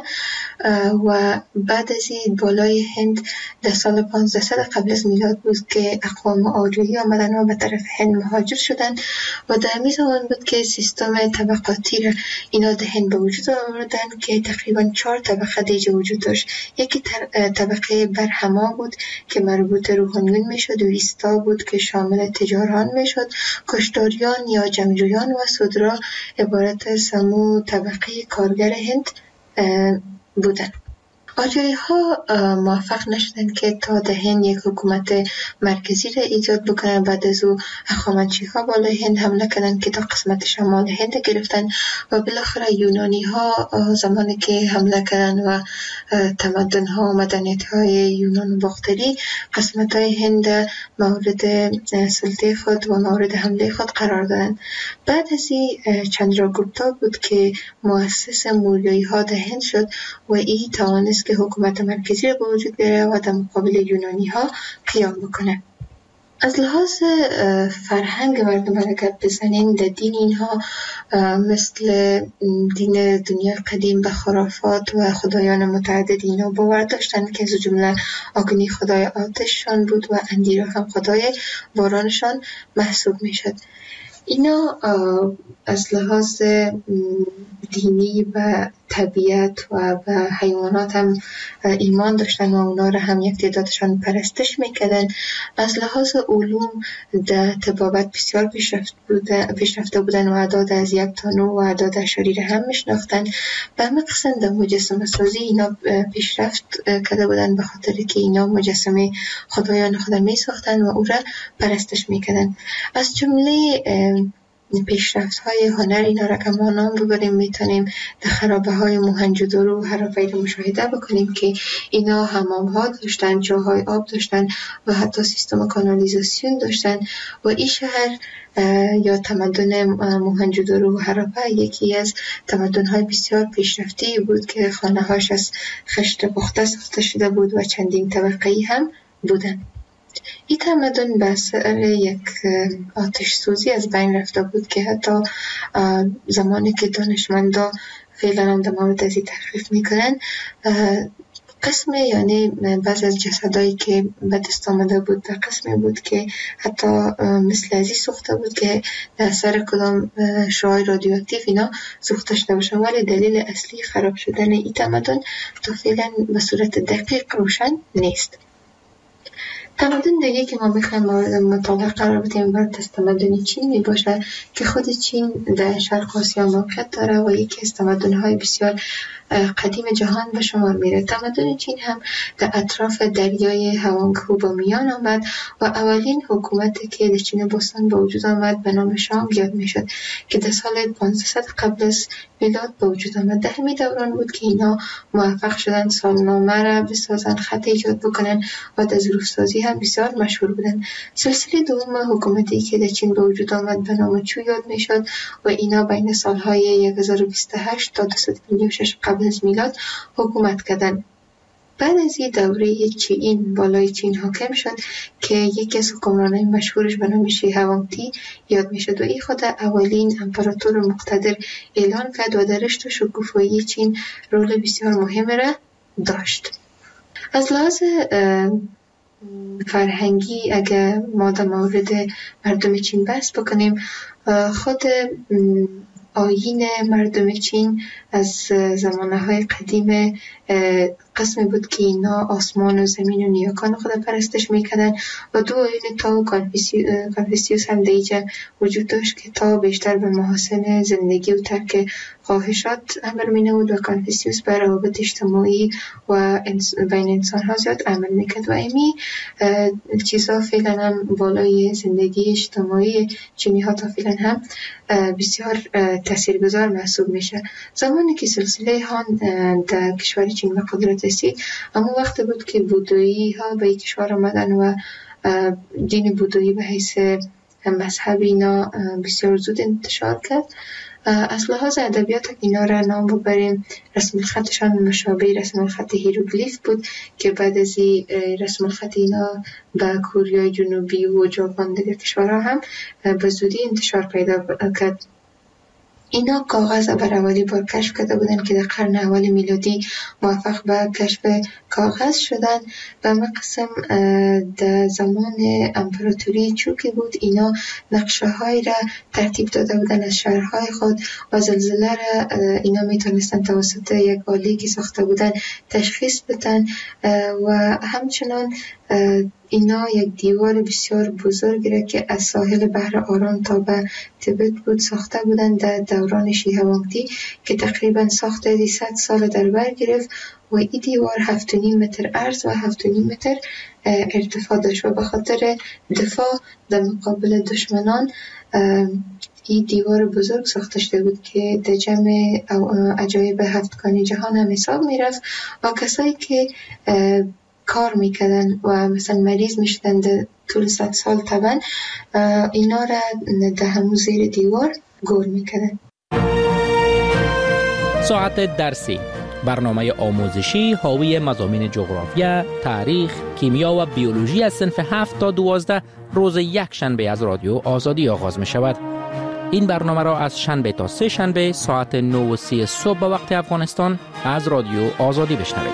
و بعد از این بالای هند در سال 1500 قبل از میلاد بود که اقوام آریایی آمدن و به طرف هند مهاجر شدن و در همین زمان بود که سیستم طبقاتی را اینا در هند به وجود آوردن که تقریبا 4 طبقه دیگه وجود داشت. یکی طبقه برهما بود که مربوط روحانیون میشد، ویستا بود که شامل تجاران میشد، کشتاریان یا جنگجویان و سودرا عبارت از سمو طبقه کارگر هند بودن. آریایی ها موفق نشدن که تا در هند یک حکومت مرکزی را ایجاد بکنن. بعد از او هخامنشی ها بالای هند حمله کردن که تا قسمت شمال هند گرفتن و بالاخره یونانی ها زمانی که حمله کردن و تمدن ها و مدنیت های یونان و باختری قسمت های هند مورد سلطه خود و مورد حمله خود قرار دادن. بعد از این چندراگوپتا بود که مؤسس موریایی ها در هند شد و این توانست که حکومت مرکزی را به وجود بیاره و در مقابل یونانی ها قیام بکنه. از لحاظ فرهنگ مردم اگر بزنین در دین اینها مثل دین دنیا قدیم به خرافات و خدایان متعدد اینا باور داشتن که از جمله آگنی خدای آتششان بود و اندیرا هم خدای بارانشان محسوب می شد. اینا از لحاظ دینی و طبیعت و به حیوانات هم ایمان داشتن و اونا را هم یک تعدادشان پرستش میکردن. از لحاظ علوم در طبابت بسیار پیشرفته بودن و اعداد از 1 تا 9 و اعداد اشاری هم میشناختن. به همه قسم در مجسمه سازی اینا پیشرفت کرده بودن به خاطر که اینا مجسمه خدایان خود میساختن و او را پرستش میکردن. از جمله پیشرفت های هنر اینا را که ما نام ببریم میتونیم در خرابه های موهنجودارو و هراپا را مشاهده بکنیم که اینا حمام ها داشتن، جاهای آب داشتن و حتی سیستم کانالیزاسیون داشتن و این شهر یا تمدن موهنجودارو و هراپا یکی از تمدن های بسیار پیشرفته بود که خانه هاش از خشت پخته ساخته شده بود و چندین طبقه‌ای هم بودن. این تمدن به اثر یک آتش سوزی از بین رفته بود که حتی زمانی که دانشمندا فعلا هم در مورد از این تحقیق میکنن قسم یعنی بعض از جسدایی که به دست آمده بود و قسمی بود که حتی مثل ازی سوخته بود که در اثر کدام شعاع رادیواکتیو اینا سوخته شده باشه، ولی دلیل اصلی خراب شدن این تمدن تا فعلا به صورت دقیق روشن نیست. تمدن دیگه که ما میخوایم مورد مطالعه قرار بدیم باید از تمدن چین می باشه که خود چین در شرق آسیا موقعیت داره و یکی از تمدن‌های بسیار قدیم جهان به شمار میره. تمدن چین هم در اطراف دریای هوانگهو به میان آمد و اولین حکومتی که در چین باستان به وجود آمد به نام شانگ یاد میشد که در سال 1500 قبل از میلاد به وجود آمد. در همین دوران بود که اینا موفق شدن سالنامه را بسازن، خط ایجاد بکنن و در ظروف‌سازی هم بسیار مشهور بودن. سلسله دوم حکومتی که در چین به وجود آمد به نام چو یاد میشد و اینا بین سالهای 1028 تا 256 قبل از میلاد حکومت کردن. بعد از این دوره چین بالای چین حاکم شد که یکی از حکمرانای مشهورش به نام شی هوانگتی یاد میشد و این خود اولین امپراتور مقتدر اعلان کرد و در رشد و شکوفایی چین رول بسیار مهم را داشت. از لحاظ فرهنگی اگر ما در مورد مردم چین بحث بکنیم، خود آیین مردم چین از زمانهای قدیم قسمی بود که اینا آسمان و زمین و نیاکان خود پرستش میکردن و دو آیین تا و کانفوسیوس هم دیجا وجود داشت که تا بیشتر به محاسن زندگی و ترک خواهشات امر مینود و کانفوسیوس بر روابط اجتماعی و بین انسان ها زیاد عمل میکرد و امی چیزا فعلا هم بالای زندگی اجتماعی چینی ها تا فعلا هم بسیار تاثیرگذار محسوب میشه. زمانی که سلسله هان در کشور چین به قدرت رسید، اما وقت بود که بودایی ها به کشور آمدن و دین بودایی به حیث مذهب اینا بسیار زود انتشار کرد. از لحاظ ادبیات اینا را نام ببریم، رسم الخطشان مشابه رسم الخط هیروگلیف بود که بعد از رسم الخط اینا به کره جنوبی و ژاپن دیگر کشورها هم به زودی انتشار پیدا کرد. اینا کاغذ بر اولی بار کشف کرده بودن که در قرن اول میلادی موفق به کشف کاغذ شدن. به مقسم در زمان امپراتوری چو که بود، اینا نقشه های را ترتیب داده بودن از شهرهای خود و زلزله را اینا میتونستن توسط یک آله که ساخته بودن تشخیص بدن و همچنان اینا یک دیوار بسیار بزرگی را که از ساحل بحر آرام تا به تبت بود ساخته بودند در دوران شی هوانگتی که تقریبا ساخت 100 سال در بر گرفت و این دیوار 7.5 متر عرض و 7.5 متر ارتفاع داشت و به خاطر دفاع در مقابل دشمنان این دیوار بزرگ ساخته شده بود که در جمع عجایب هفتگانی جهان هم حساب می رفت و کسایی که کار میکردن و مثلا مریض میشدن در طول 100 سال طبعا اینا را در همون زیر دیوار گور میکردن. ساعت درسی، برنامه آموزشی حاوی مضامین جغرافیا، تاریخ، کیمیا و بیولوژی از صنف 7 تا 12 روز یک شنبه از رادیو آزادی آغاز می شود. این برنامه را از شنبه تا سه شنبه ساعت 9:30 صبح به وقت افغانستان از رادیو آزادی بشنوید.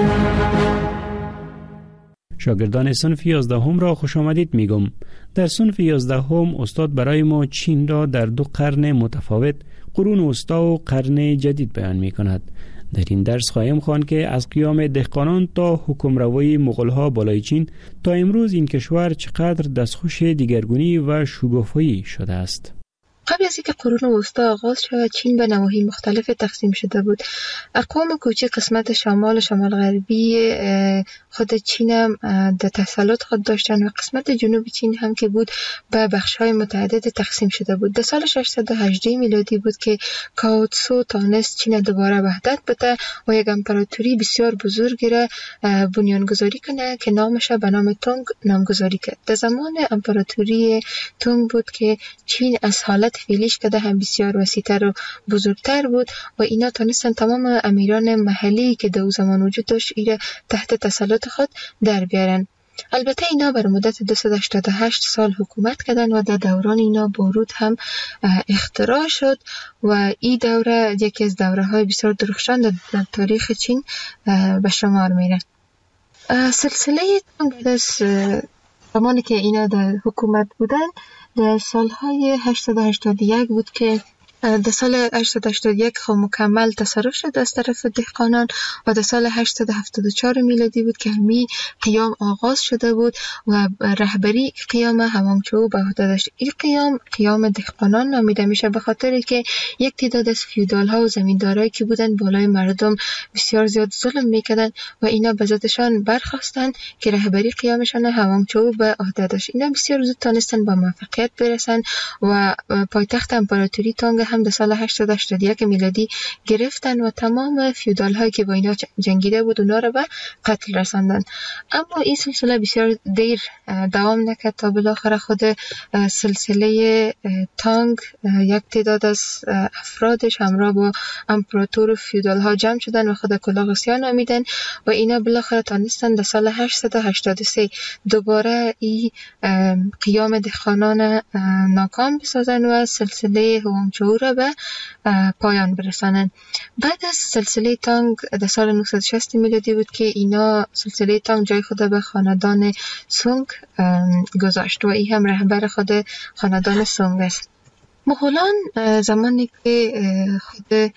شاگردان صنف 11 را خوش آمدید میگم. در صنف 11 استاد برای ما چین را در 2 قرن متفاوت، قرون وسطی و قرن جدید بیان می کند. در این درس خواهیم خواند که از قیام دهقانان تا حکمروی مغول‌ها بالای چین تا امروز این کشور چقدر دستخوش دیگرگونی و شگافایی شده است. قبل از اینکه قرون وسطی آغاز شود، چین به نواحی مختلف تقسیم شده بود. اقوام کوچک قسمت شمال و شمال غربی خود چین هم در تسلط خود داشتن و قسمت جنوب چین هم که بود به بخش‌های متعدد تقسیم شده بود. در سال 618 میلادی بود که کاو تسو تانست چین دوباره وحدت بده و یک امپراتوری بسیار بزرگی را بنیانگذاری کنه که نامش به نام تونگ نامگذاری کرد. در زمان امپراتوری تونگ بود که چین از حالت فعلیش که هم بسیار وسیع‌تر و بزرگتر بود و اینا تونستن تمام امیران محلی که در زمان وجود داشت ایره تحت تسلط خود در بیارن. البته اینا بر مدت 288 سال حکومت کردن و در دوران اینا بارود هم اختراع شد و این دوره یکی از دوره های بسیار درخشان در تاریخ چین به شمار میره. سلسله بعد از زمانی که اینا در حکومت بودن در سالهای 881 بود که در سال 881 خب مکمل تصرف شد از طرف دهقانان و در سال 874 میلادی بود که همی قیام آغاز شده بود و رهبری قیام هوانگچو به عهده داشت. این قیام دهقانان نامیده میشه به خاطر که یک تعداد از فیودال ها و زمیندارایی که بودن بالای مردم بسیار زیاد ظلم میکردن و اینا به ذاتشان برخواستن که رهبری قیامشان هوانگچو به عهده داشت. اینا بسیار زود تانستن با موفقیت برسن و پایتخت امپراتوری تانگ هم در سال 881 میلادی گرفتن و تمام فیودال هایی که با اینا جنگیده بود اونا رو به قتل رساندن. اما این سلسله بسیار دیر دوام نکرد تا بالاخره خود سلسله تانگ یک تعداد از افرادش همراه با امپراتور فیودال ها جمع شدن و خود کلاغسیا نامیدن و اینا بالاخره تانستن در سال 883 دوباره این قیام دهقانان ناکام بسازن و سلسله هوانگچو را به پایان برسانند. بعد از سلسله تانگ در سال 960 میلادی بود که اینا سلسله تانگ جای خود به خاندان سونگ گذاشت و این هم رهبر خود خاندان سونگ است. مغولان زمانی که خود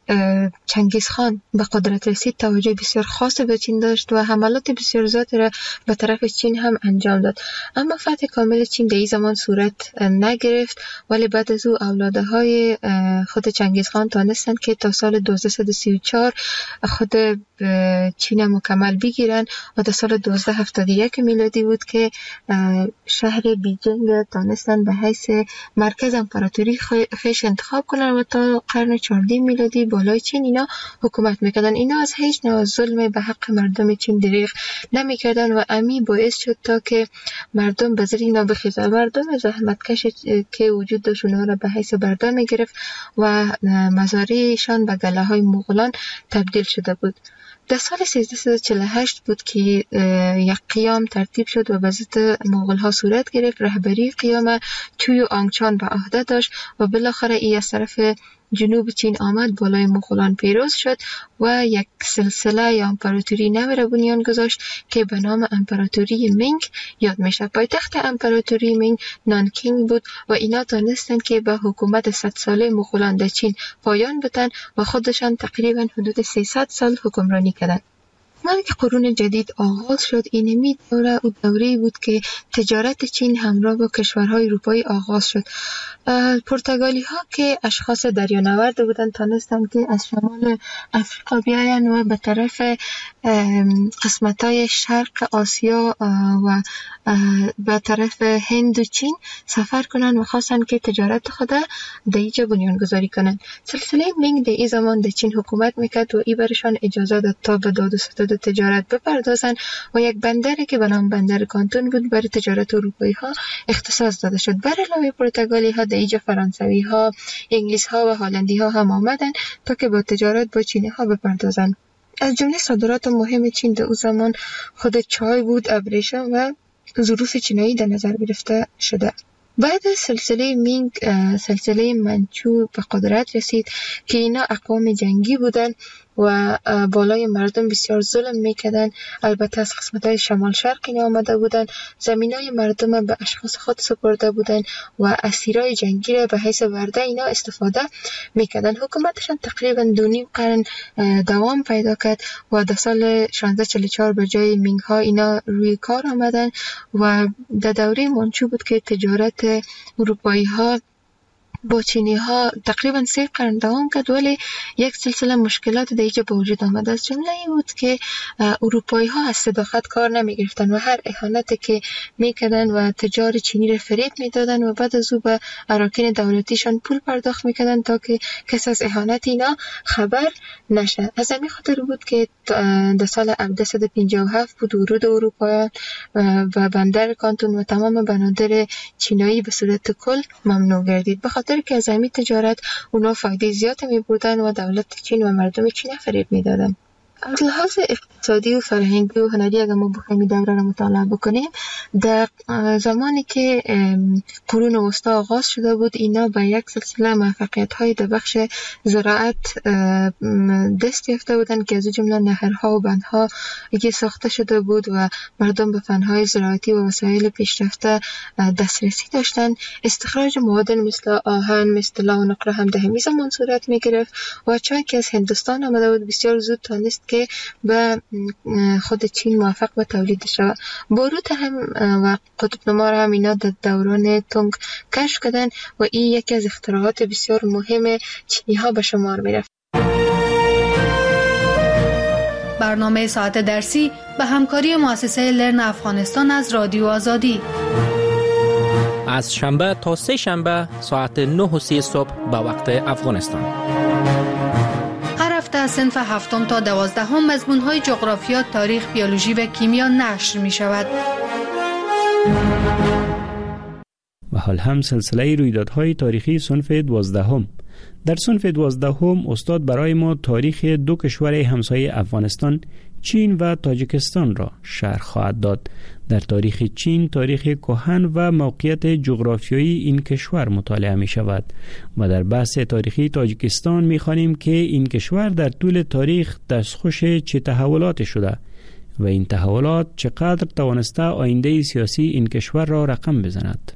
چنگیز خان به قدرت رسید توجه بسیار خاص به چین داشت و حملات بسیار زیادی را به طرف چین هم انجام داد. اما فتح کامل چین در این زمان صورت نگرفت، ولی بعد از او اولاده های خود چنگیز خان تانستند که تا سال 1234 خود چین مکمل بگیرن و تا سال 1271 میلادی بود که شهر بیجینگ تانستند به حیث مرکز امپراتوری خیش انتخاب کنن و تا قرن 14 میلادی بالای چین اینا حکومت میکردن. اینا از هیچ نوع ظلم به حق مردم چین دریغ نمیکردن و امی باعث شد تا که مردم به زیر اینا بخیزن. مردم زحمتکش که وجود داشت اونها را به حیث برده میگرفت و مزارعشان به گله های مغولان تبدیل شده بود. در سال 1348 بود که یک قیام ترتیب شد و به ضد مغول ها صورت گرفت. رهبری قیام چوی آنگچان به عهده داشت و بالاخره ای از طرف جنوب چین آمد، بالای مغولان پیروز شد و یک سلسله یا امپراتوری نو را بنیان گذاشت که به نام امپراتوری مینگ یاد میشه. پایتخت امپراتوری مینگ نانکینگ بود و اینا تانستند که به حکومت 100 ساله مغولان در چین پایان بدن و خودشان تقریبا حدود 300 سال حکمرانی کردند. وقتی که قرون جدید آغاز شد، اینمی دوره او دوره‌ای بود که تجارت چین همراه با کشورهای اروپایی آغاز شد. پرتغالی ها که اشخاص دریانورد بودند تانستند که از شمال افریقا بیاین و به طرف قسمت‌های شرق آسیا و به طرف هند و چین سفر کنند و خواستند که تجارت خود در اینجا بنیان گذاری کنند. سلسله مینگ در این زمان در چین حکومت میکرد و ای برشان اجازه داد تا به داد و ستد تجارت بپردازند و یک بندری که به نام بندر کانتون بود برای تجارت اروپایی ها اختصاص داده شد. بر علاوه پرتغالی ها در اینجا فرانسوی ها، انگلیس ها و هلندی ها هم آمدند تا که با تجارت با چینی ها بپردازند. از جمله صادرات مهم چین در او زمان خود چای بود، ابریشم و ظروف چینایی در نظر گرفته شده. بعد از سلسله مینگ سلسله منچو به قدرت رسید که اینا اقوام جنگی بودن و بالای مردم بسیار ظلم میکردن. البته از قسمت‌های شمال شرق اینا آمده بودن، زمینای مردم به اشخاص خود سپرده بودن و اسیرای جنگی را به حیث ورده اینا استفاده میکردن. حکومتشان تقریبا 2.5 قرن دوام پیدا کرد و در سال 1644 به جای مینگ ها اینا روی کار آمدن و در دوره منچو بود که تجارت اروپایی ها با چینی ها تقریبا 3 قرن دوام کرد، ولی یک سلسله مشکلات در اینجا به وجود آمد. از جمله این بود که اروپایی ها از صداقت کار نمی گرفتن و هر اهانتی که میکردن و تجار چینی را فریب میدادن و بعد از او به اراکین دولتیشان پول پرداخت میکردن تا که کس از اهانت اینا خبر نشه. از همین خاطر بود که در سال 1957 بود ورود اروپاییان و بندر کانتون و تمام بنادر چینایی به صورت کل ممنوع گردید. بخاطر که از همین تجارت اونا فایده زیاد می بردن و دولت چین و مردم چین فریب می دادن. از لحاظ اقتصادی و فرهنگی و هنری اگر ما بخوایم دوره را مطالعه بکنیم، در زمانی که قرون وسطا آغاز شده بود، اینا به یک سلسله موفقیت‌های در بخش زراعت دست یافته بودند که از جمله نهرها و بندها که ساخته شده بود و مردم به فن‌های زراعتی و وسایل پیشرفته دسترسی داشتند. استخراج مواد مثل آهن، مثل لا و نقره هم در همین زمان صورت می‌گرفت و چون که از هندوستان آمده بود بسیار زود تانست که به خود چین موفق به تولید شود. باروت هم و قطب‌نما هم اینا در دوران تونگ کشف کردن و این یکی از اختراعات بسیار مهم چینی ها به شمار می رفت. برنامه ساعت درسی به همکاری مؤسسه لرن افغانستان از رادیو آزادی از شنبه تا سه شنبه ساعت 9:30 صبح به وقت افغانستان. هر هفته از صنف 7 تا 12 مضمون‌های جغرافیا، تاریخ، بیولوژی و کیمیا نشر می شود. و حال هم سلسله رویدادهای تاریخی صنف 12. در صنف 12 استاد برای ما تاریخ دو کشور همسایه افغانستان، چین و تاجیکستان را شرح خواهد داد. در تاریخ چین تاریخ کهن و موقعیت جغرافیایی این کشور مطالعه می شود و در بحث تاریخی تاجیکستان می خوانیم که این کشور در طول تاریخ دستخوش چه تحولاتی شده و این تحولات چقدر توانسته آینده سیاسی این کشور را رقم بزند.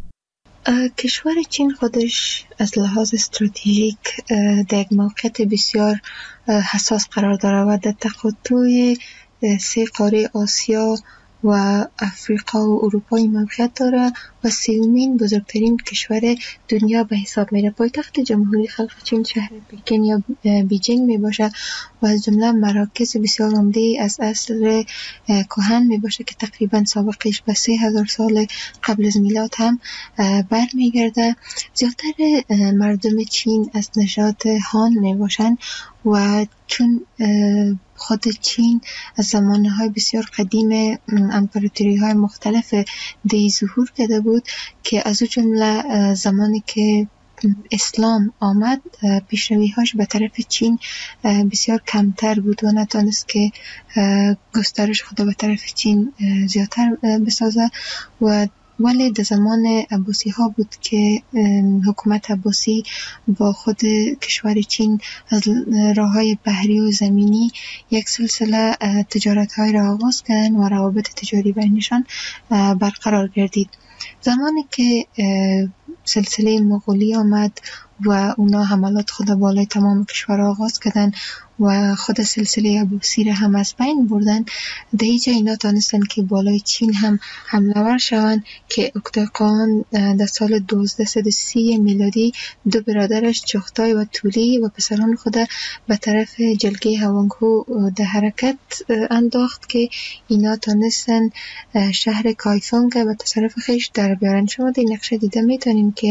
کشور چین خودش از لحاظ استراتژیک در یک موقعیت بسیار حساس قرار دارد و در تقاطع 3 قاره آسیا و افریقا و اروپا موقعیت دارد و 3مین بزرگترین کشور دنیا به حساب میره. پایتخت جمهوری خلق چین شهر پکن یا بیجینگ می باشد و از جمله مراکز بسیار عمده از عصر کهن می باشد که تقریبا سابقش به 3000 سال قبل از میلاد هم برمیگرده. زیادتر مردم چین از نژاد هان می باشند و چون خود چین از زمانهای بسیار قدیم امپراتوری های مختلف دی ظهور کرده بود که از او جمله زمانی که اسلام آمد پیشروی هاش به طرف چین بسیار کمتر بود و نتونست که گسترش خود به طرف چین زیادتر بسازه و ولی در زمان عباسی ها بود که حکومت عباسی با خود کشور چین از راه های بحری و زمینی یک سلسله تجارت های را آغاز کردن و روابط تجاری بینشان برقرار گردید. زمانی که سلسله مغولی آمد و اونا حملات خود بالای تمام کشور آغاز کردن و خود سلسله عباسی را هم از بین بردن، در اینجا اینا تانستن که بالای چین هم حمله ور شوند که اکتاقان در سال 1230 میلادی 2 برادرش چغتای و تولی و پسران خود به طرف جلگه هوانگهو در حرکت انداخت که اینا تانستن شهر کایفونگ به تصرف خیش در بیارن. شما در نقشه دیده میتونیم که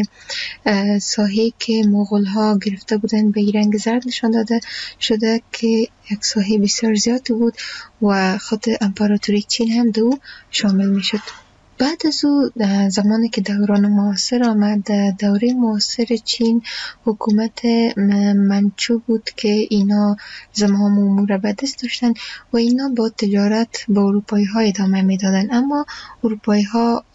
ساحه‌ای که مغول ها گرفته بودن به رنگ زرد نشان داده شده که یک ساحه بسیار زیادی بود و خود امپراتوری چین هم دو شامل می شد. بعد از او زمانی که دوران معاصر آمد، دوره معاصر چین حکومت منچو بود که اینا زمام امور به دست داشتن و اینا با تجارت با اروپایی ها ادامه می دادن، اما اروپایی ها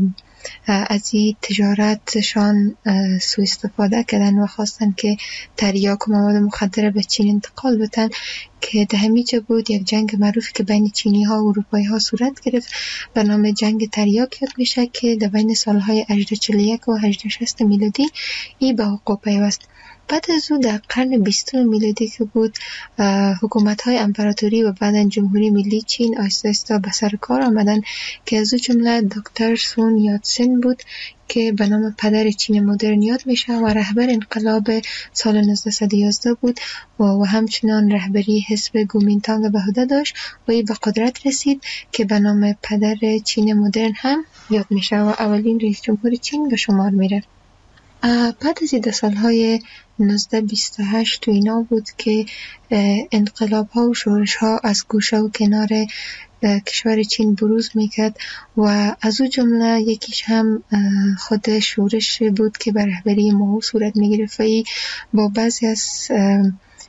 از این تجارتشان سوء استفاده کردن و خواستن که تریاک و مواد مخدر به چین انتقال بدن که در همیجا بود یک جنگ معروف که بین چینی ها و اروپایی ها صورت گرفت به نام جنگ تریاک یاد میشه که در بین سالهای 1841 و 1860 میلادی ای به وقوع پیوست. بعد از او در قرن 20 میلادی که بود حکومت‌های امپراتوری و بعداً جمهوری ملی چین آهسته آهسته به سر کار آمدن که از او جمله دکتر سون یاتسن بود که به نام پدر چین مدرن یاد میشه و رهبر انقلاب سال 1911 بود و همچنان رهبری حزب کومینتانگ به عهده داشت و این به قدرت رسید که به نام پدر چین مدرن هم یاد میشه و اولین رئیس جمهور چین به شمار میره. بعد از این سالهای 1928 تو اینا بود که انقلاب ها و شورش ها از گوشه و کنار کشور چین بروز میکرد و از او جمله یکیش هم خود شورش بود که به رهبری ماو صورت میگرفت و با بعضی از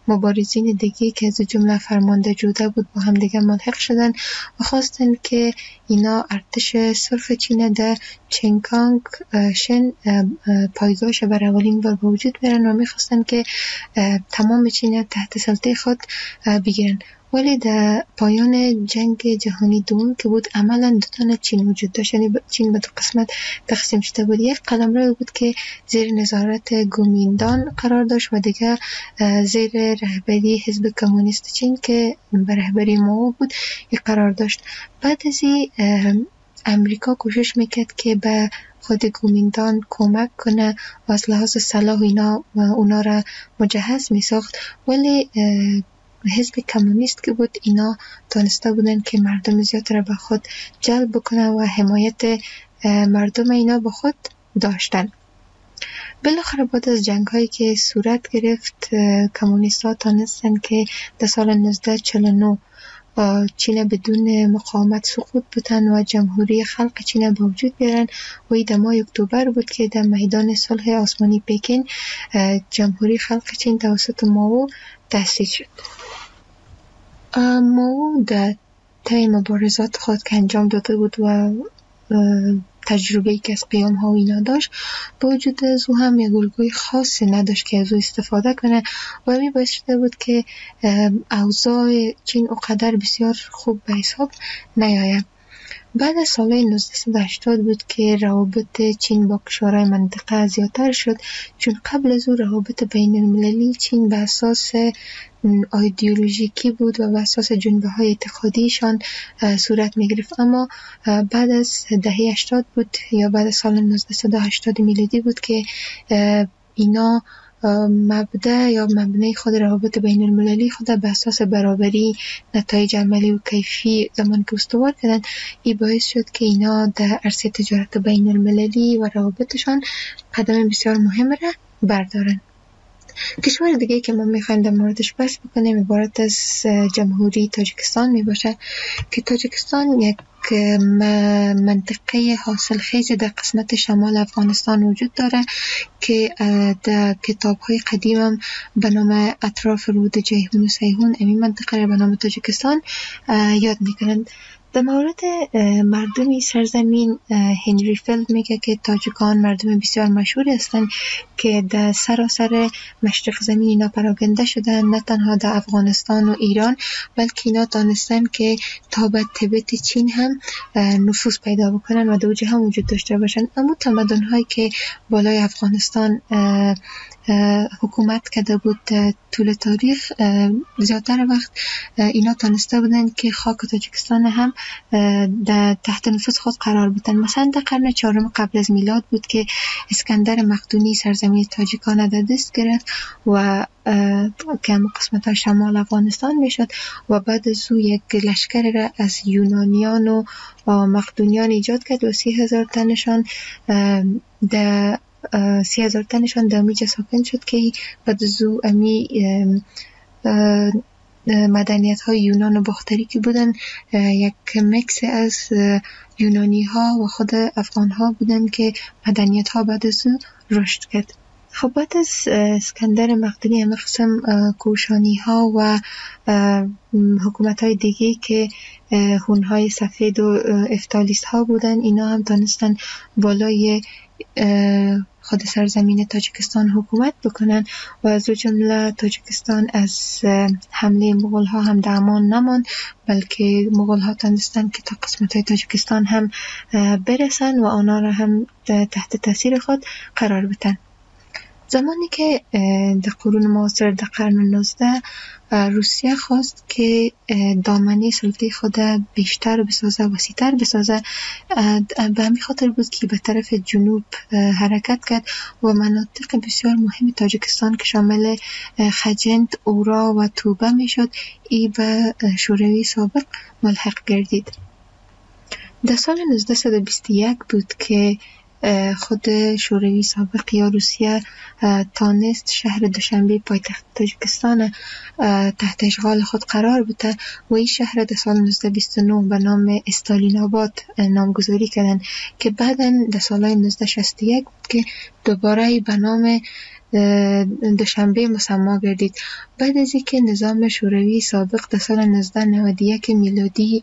مبارزین دیگه که از جمله فرمانده جوده بود با هم دیگه ملحق شدن و خواستن که اینا ارتش سرخ چین در چنگانگ شن پایگاهش بر اولین بار به وجود بیارن و میخواستن که تمام چین تحت سلطه خود بگیرن. ولی در پایان جنگ جهانی دوم که بود عملا دو تا چین وجود داشت، یعنی چین به دو قسمت تقسیم شده بود. یک قلمرو بود که زیر نظارت گومیندان قرار داشت و دیگه زیر رهبری حزب کمونیست چین که به رهبری مائو بود یک قرار داشت. بعد از امریکا کوشش میکرد که به خود گومیندان کمک کنه و از لحاظ سلاح اونا را مجهز میساخت، ولی حزب کمونیست که بود اینا دانسته بودن که مردم زیاد را به خود جلب بکنه و حمایت مردم اینا به خود داشتن. بالاخره بعد از جنگ هایی که صورت گرفت کمونیست ها تانستن که در سال 1949 چین بدون مقاومت سقوط بودن و جمهوری خلق چین به وجود بیارن و این در ماه اکتبر بود که در میدان صلح آسمانی پکین جمهوری خلق چین توسط مائو تأسیس شد. مائو در طی مبارزات خود که انجام داده بود و تجربه‌ای که از قیام ها و اینا داشت، با وجود از او هم یک الگوی خاصی نداشت که از او استفاده کنه و همین باعث شده بود که اوضاع چین اونقدر بسیار خوب به حساب نیاید. بعد از سال 1980 بود که روابط چین با کشورهای منطقه زیادتر شد، چون قبل از او روابط بین المللی چین به اساس ایدئولوژیکی بود و به اساس جنبه های اعتقادیشان صورت می گرفت. اما بعد از دهه 80 بود یا بعد از سال 1980 میلادی بود که اینا مبدأ یا مبنای خود روابط بین المللی خود به اساس برابری نتایج عملی و کیفی زمان که استوار کردن. این باعث شد که اینا در عرصه تجارت بین المللی و روابطشان قدم بسیار مهم را بردارن. کشور دیگه که ما میخوایم در موردش بحث بکنیم عبارت از جمهوری تاجیکستان میباشه که تاجیکستان یک منطقه حاصل خیز در قسمت شمال افغانستان وجود داره که در کتاب‌های قدیم هم به نام اطراف رود جیهون و سیهون این منطقه را به نام تاجیکستان یاد میکنند. در مورد مردمی سرزمین هنری فیلد میگه که تاجیکان مردم بسیار مشهوری هستند که در سراسر مشرق زمین اینا پراکنده شدن، نه تنها در افغانستان و ایران بلکه اینا دانستن که تا به تبت چین هم نفوذ پیدا بکنن و دو جهه هم وجود داشته باشن. اما تمدن هایی که بالای افغانستان حکومت کرده بود طول تاریخ زیادتر وقت اینا تانسته بودن که خاک تاجیکستان هم در تحت نفوذ خود قرار بدن. مثلا در قرن 4 قبل از میلاد بود که اسکندر مقدونی سرزمین تاجیکان در دست گرفت و که هم قسمت شمال افغانستان میشد و بعد از او یک لشکر را از یونانیان و مقدونیان ایجاد کرد و 30,000 تنشان در 30,000 تنشان در امیجا ساکن شد که بعد از او امی مدنیت های یونان و باختری که بودن یک مکس از یونانی ها و خود افغان ها بودن که مدنیت ها بعد از او رشد کرد. خب بعد از اسکندر مقدونی همه قسم کوشانی ها و حکومت های دیگه که هون های سفید و افتالیست ها بودن اینا هم دانستن بالای خود سرزمین تاجیکستان حکومت بکنن و از جمله تاجیکستان از حمله مغول ها هم در امان نمان، بلکه مغول ها تونستن که تا قسمت های تاجیکستان هم برسن و آنها را هم تحت تاثیر خود قرار بدن. زمانی که در قرون معاصر در قرن 19 روسیه خواست که دامنه سلطه خود بیشتر بسازه، وسیع‌تر بسازه، به همین خاطر بود که به طرف جنوب حرکت کرد و مناطق بسیار مهم تاجیکستان که شامل خجند، اورا و توبه میشد ای به شوروی سابق ملحق گردید. در سال 1921 بود که خود شوروی سابق یا روسیه تانست شهر دوشنبه پایتخت تاجیکستان تحت اشغال خود قرار بده و این شهر در سال 1929 به نام استالین آباد نامگذاری کردن که بعداً در سال 1961 بود که دوباره به نام دوشنبه مسما گردید. بعد از اینکه نظام شوروی سابق در سال 1991 میلادی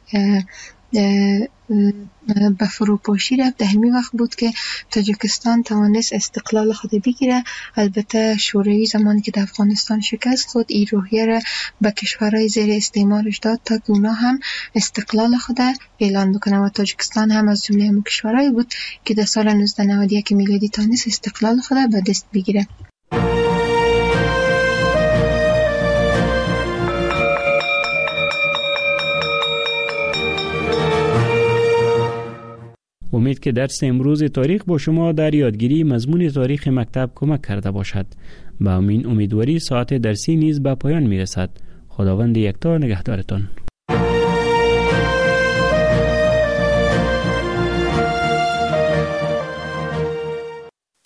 به فروپاشی رفت، در همین وقت بود که تاجیکستان توانست استقلال خود بگیره. البته شوروی زمانی که در افغانستان شکست خود این روحیه را به کشورهای زیر استعمارش داد تا که اونا هم استقلال خود اعلان بکنه و تاجیکستان هم از جمله همون کشورهایی بود که در سال 1991 میلادی توانست استقلال خود به دست بگیره. امید که درس امروز تاریخ با شما در یادگیری مضمون تاریخ مکتب کمک کرده باشد. با این امیدواری ساعت درسی نیز به پایان می رسد. خداوند یکتا نگهدارتان.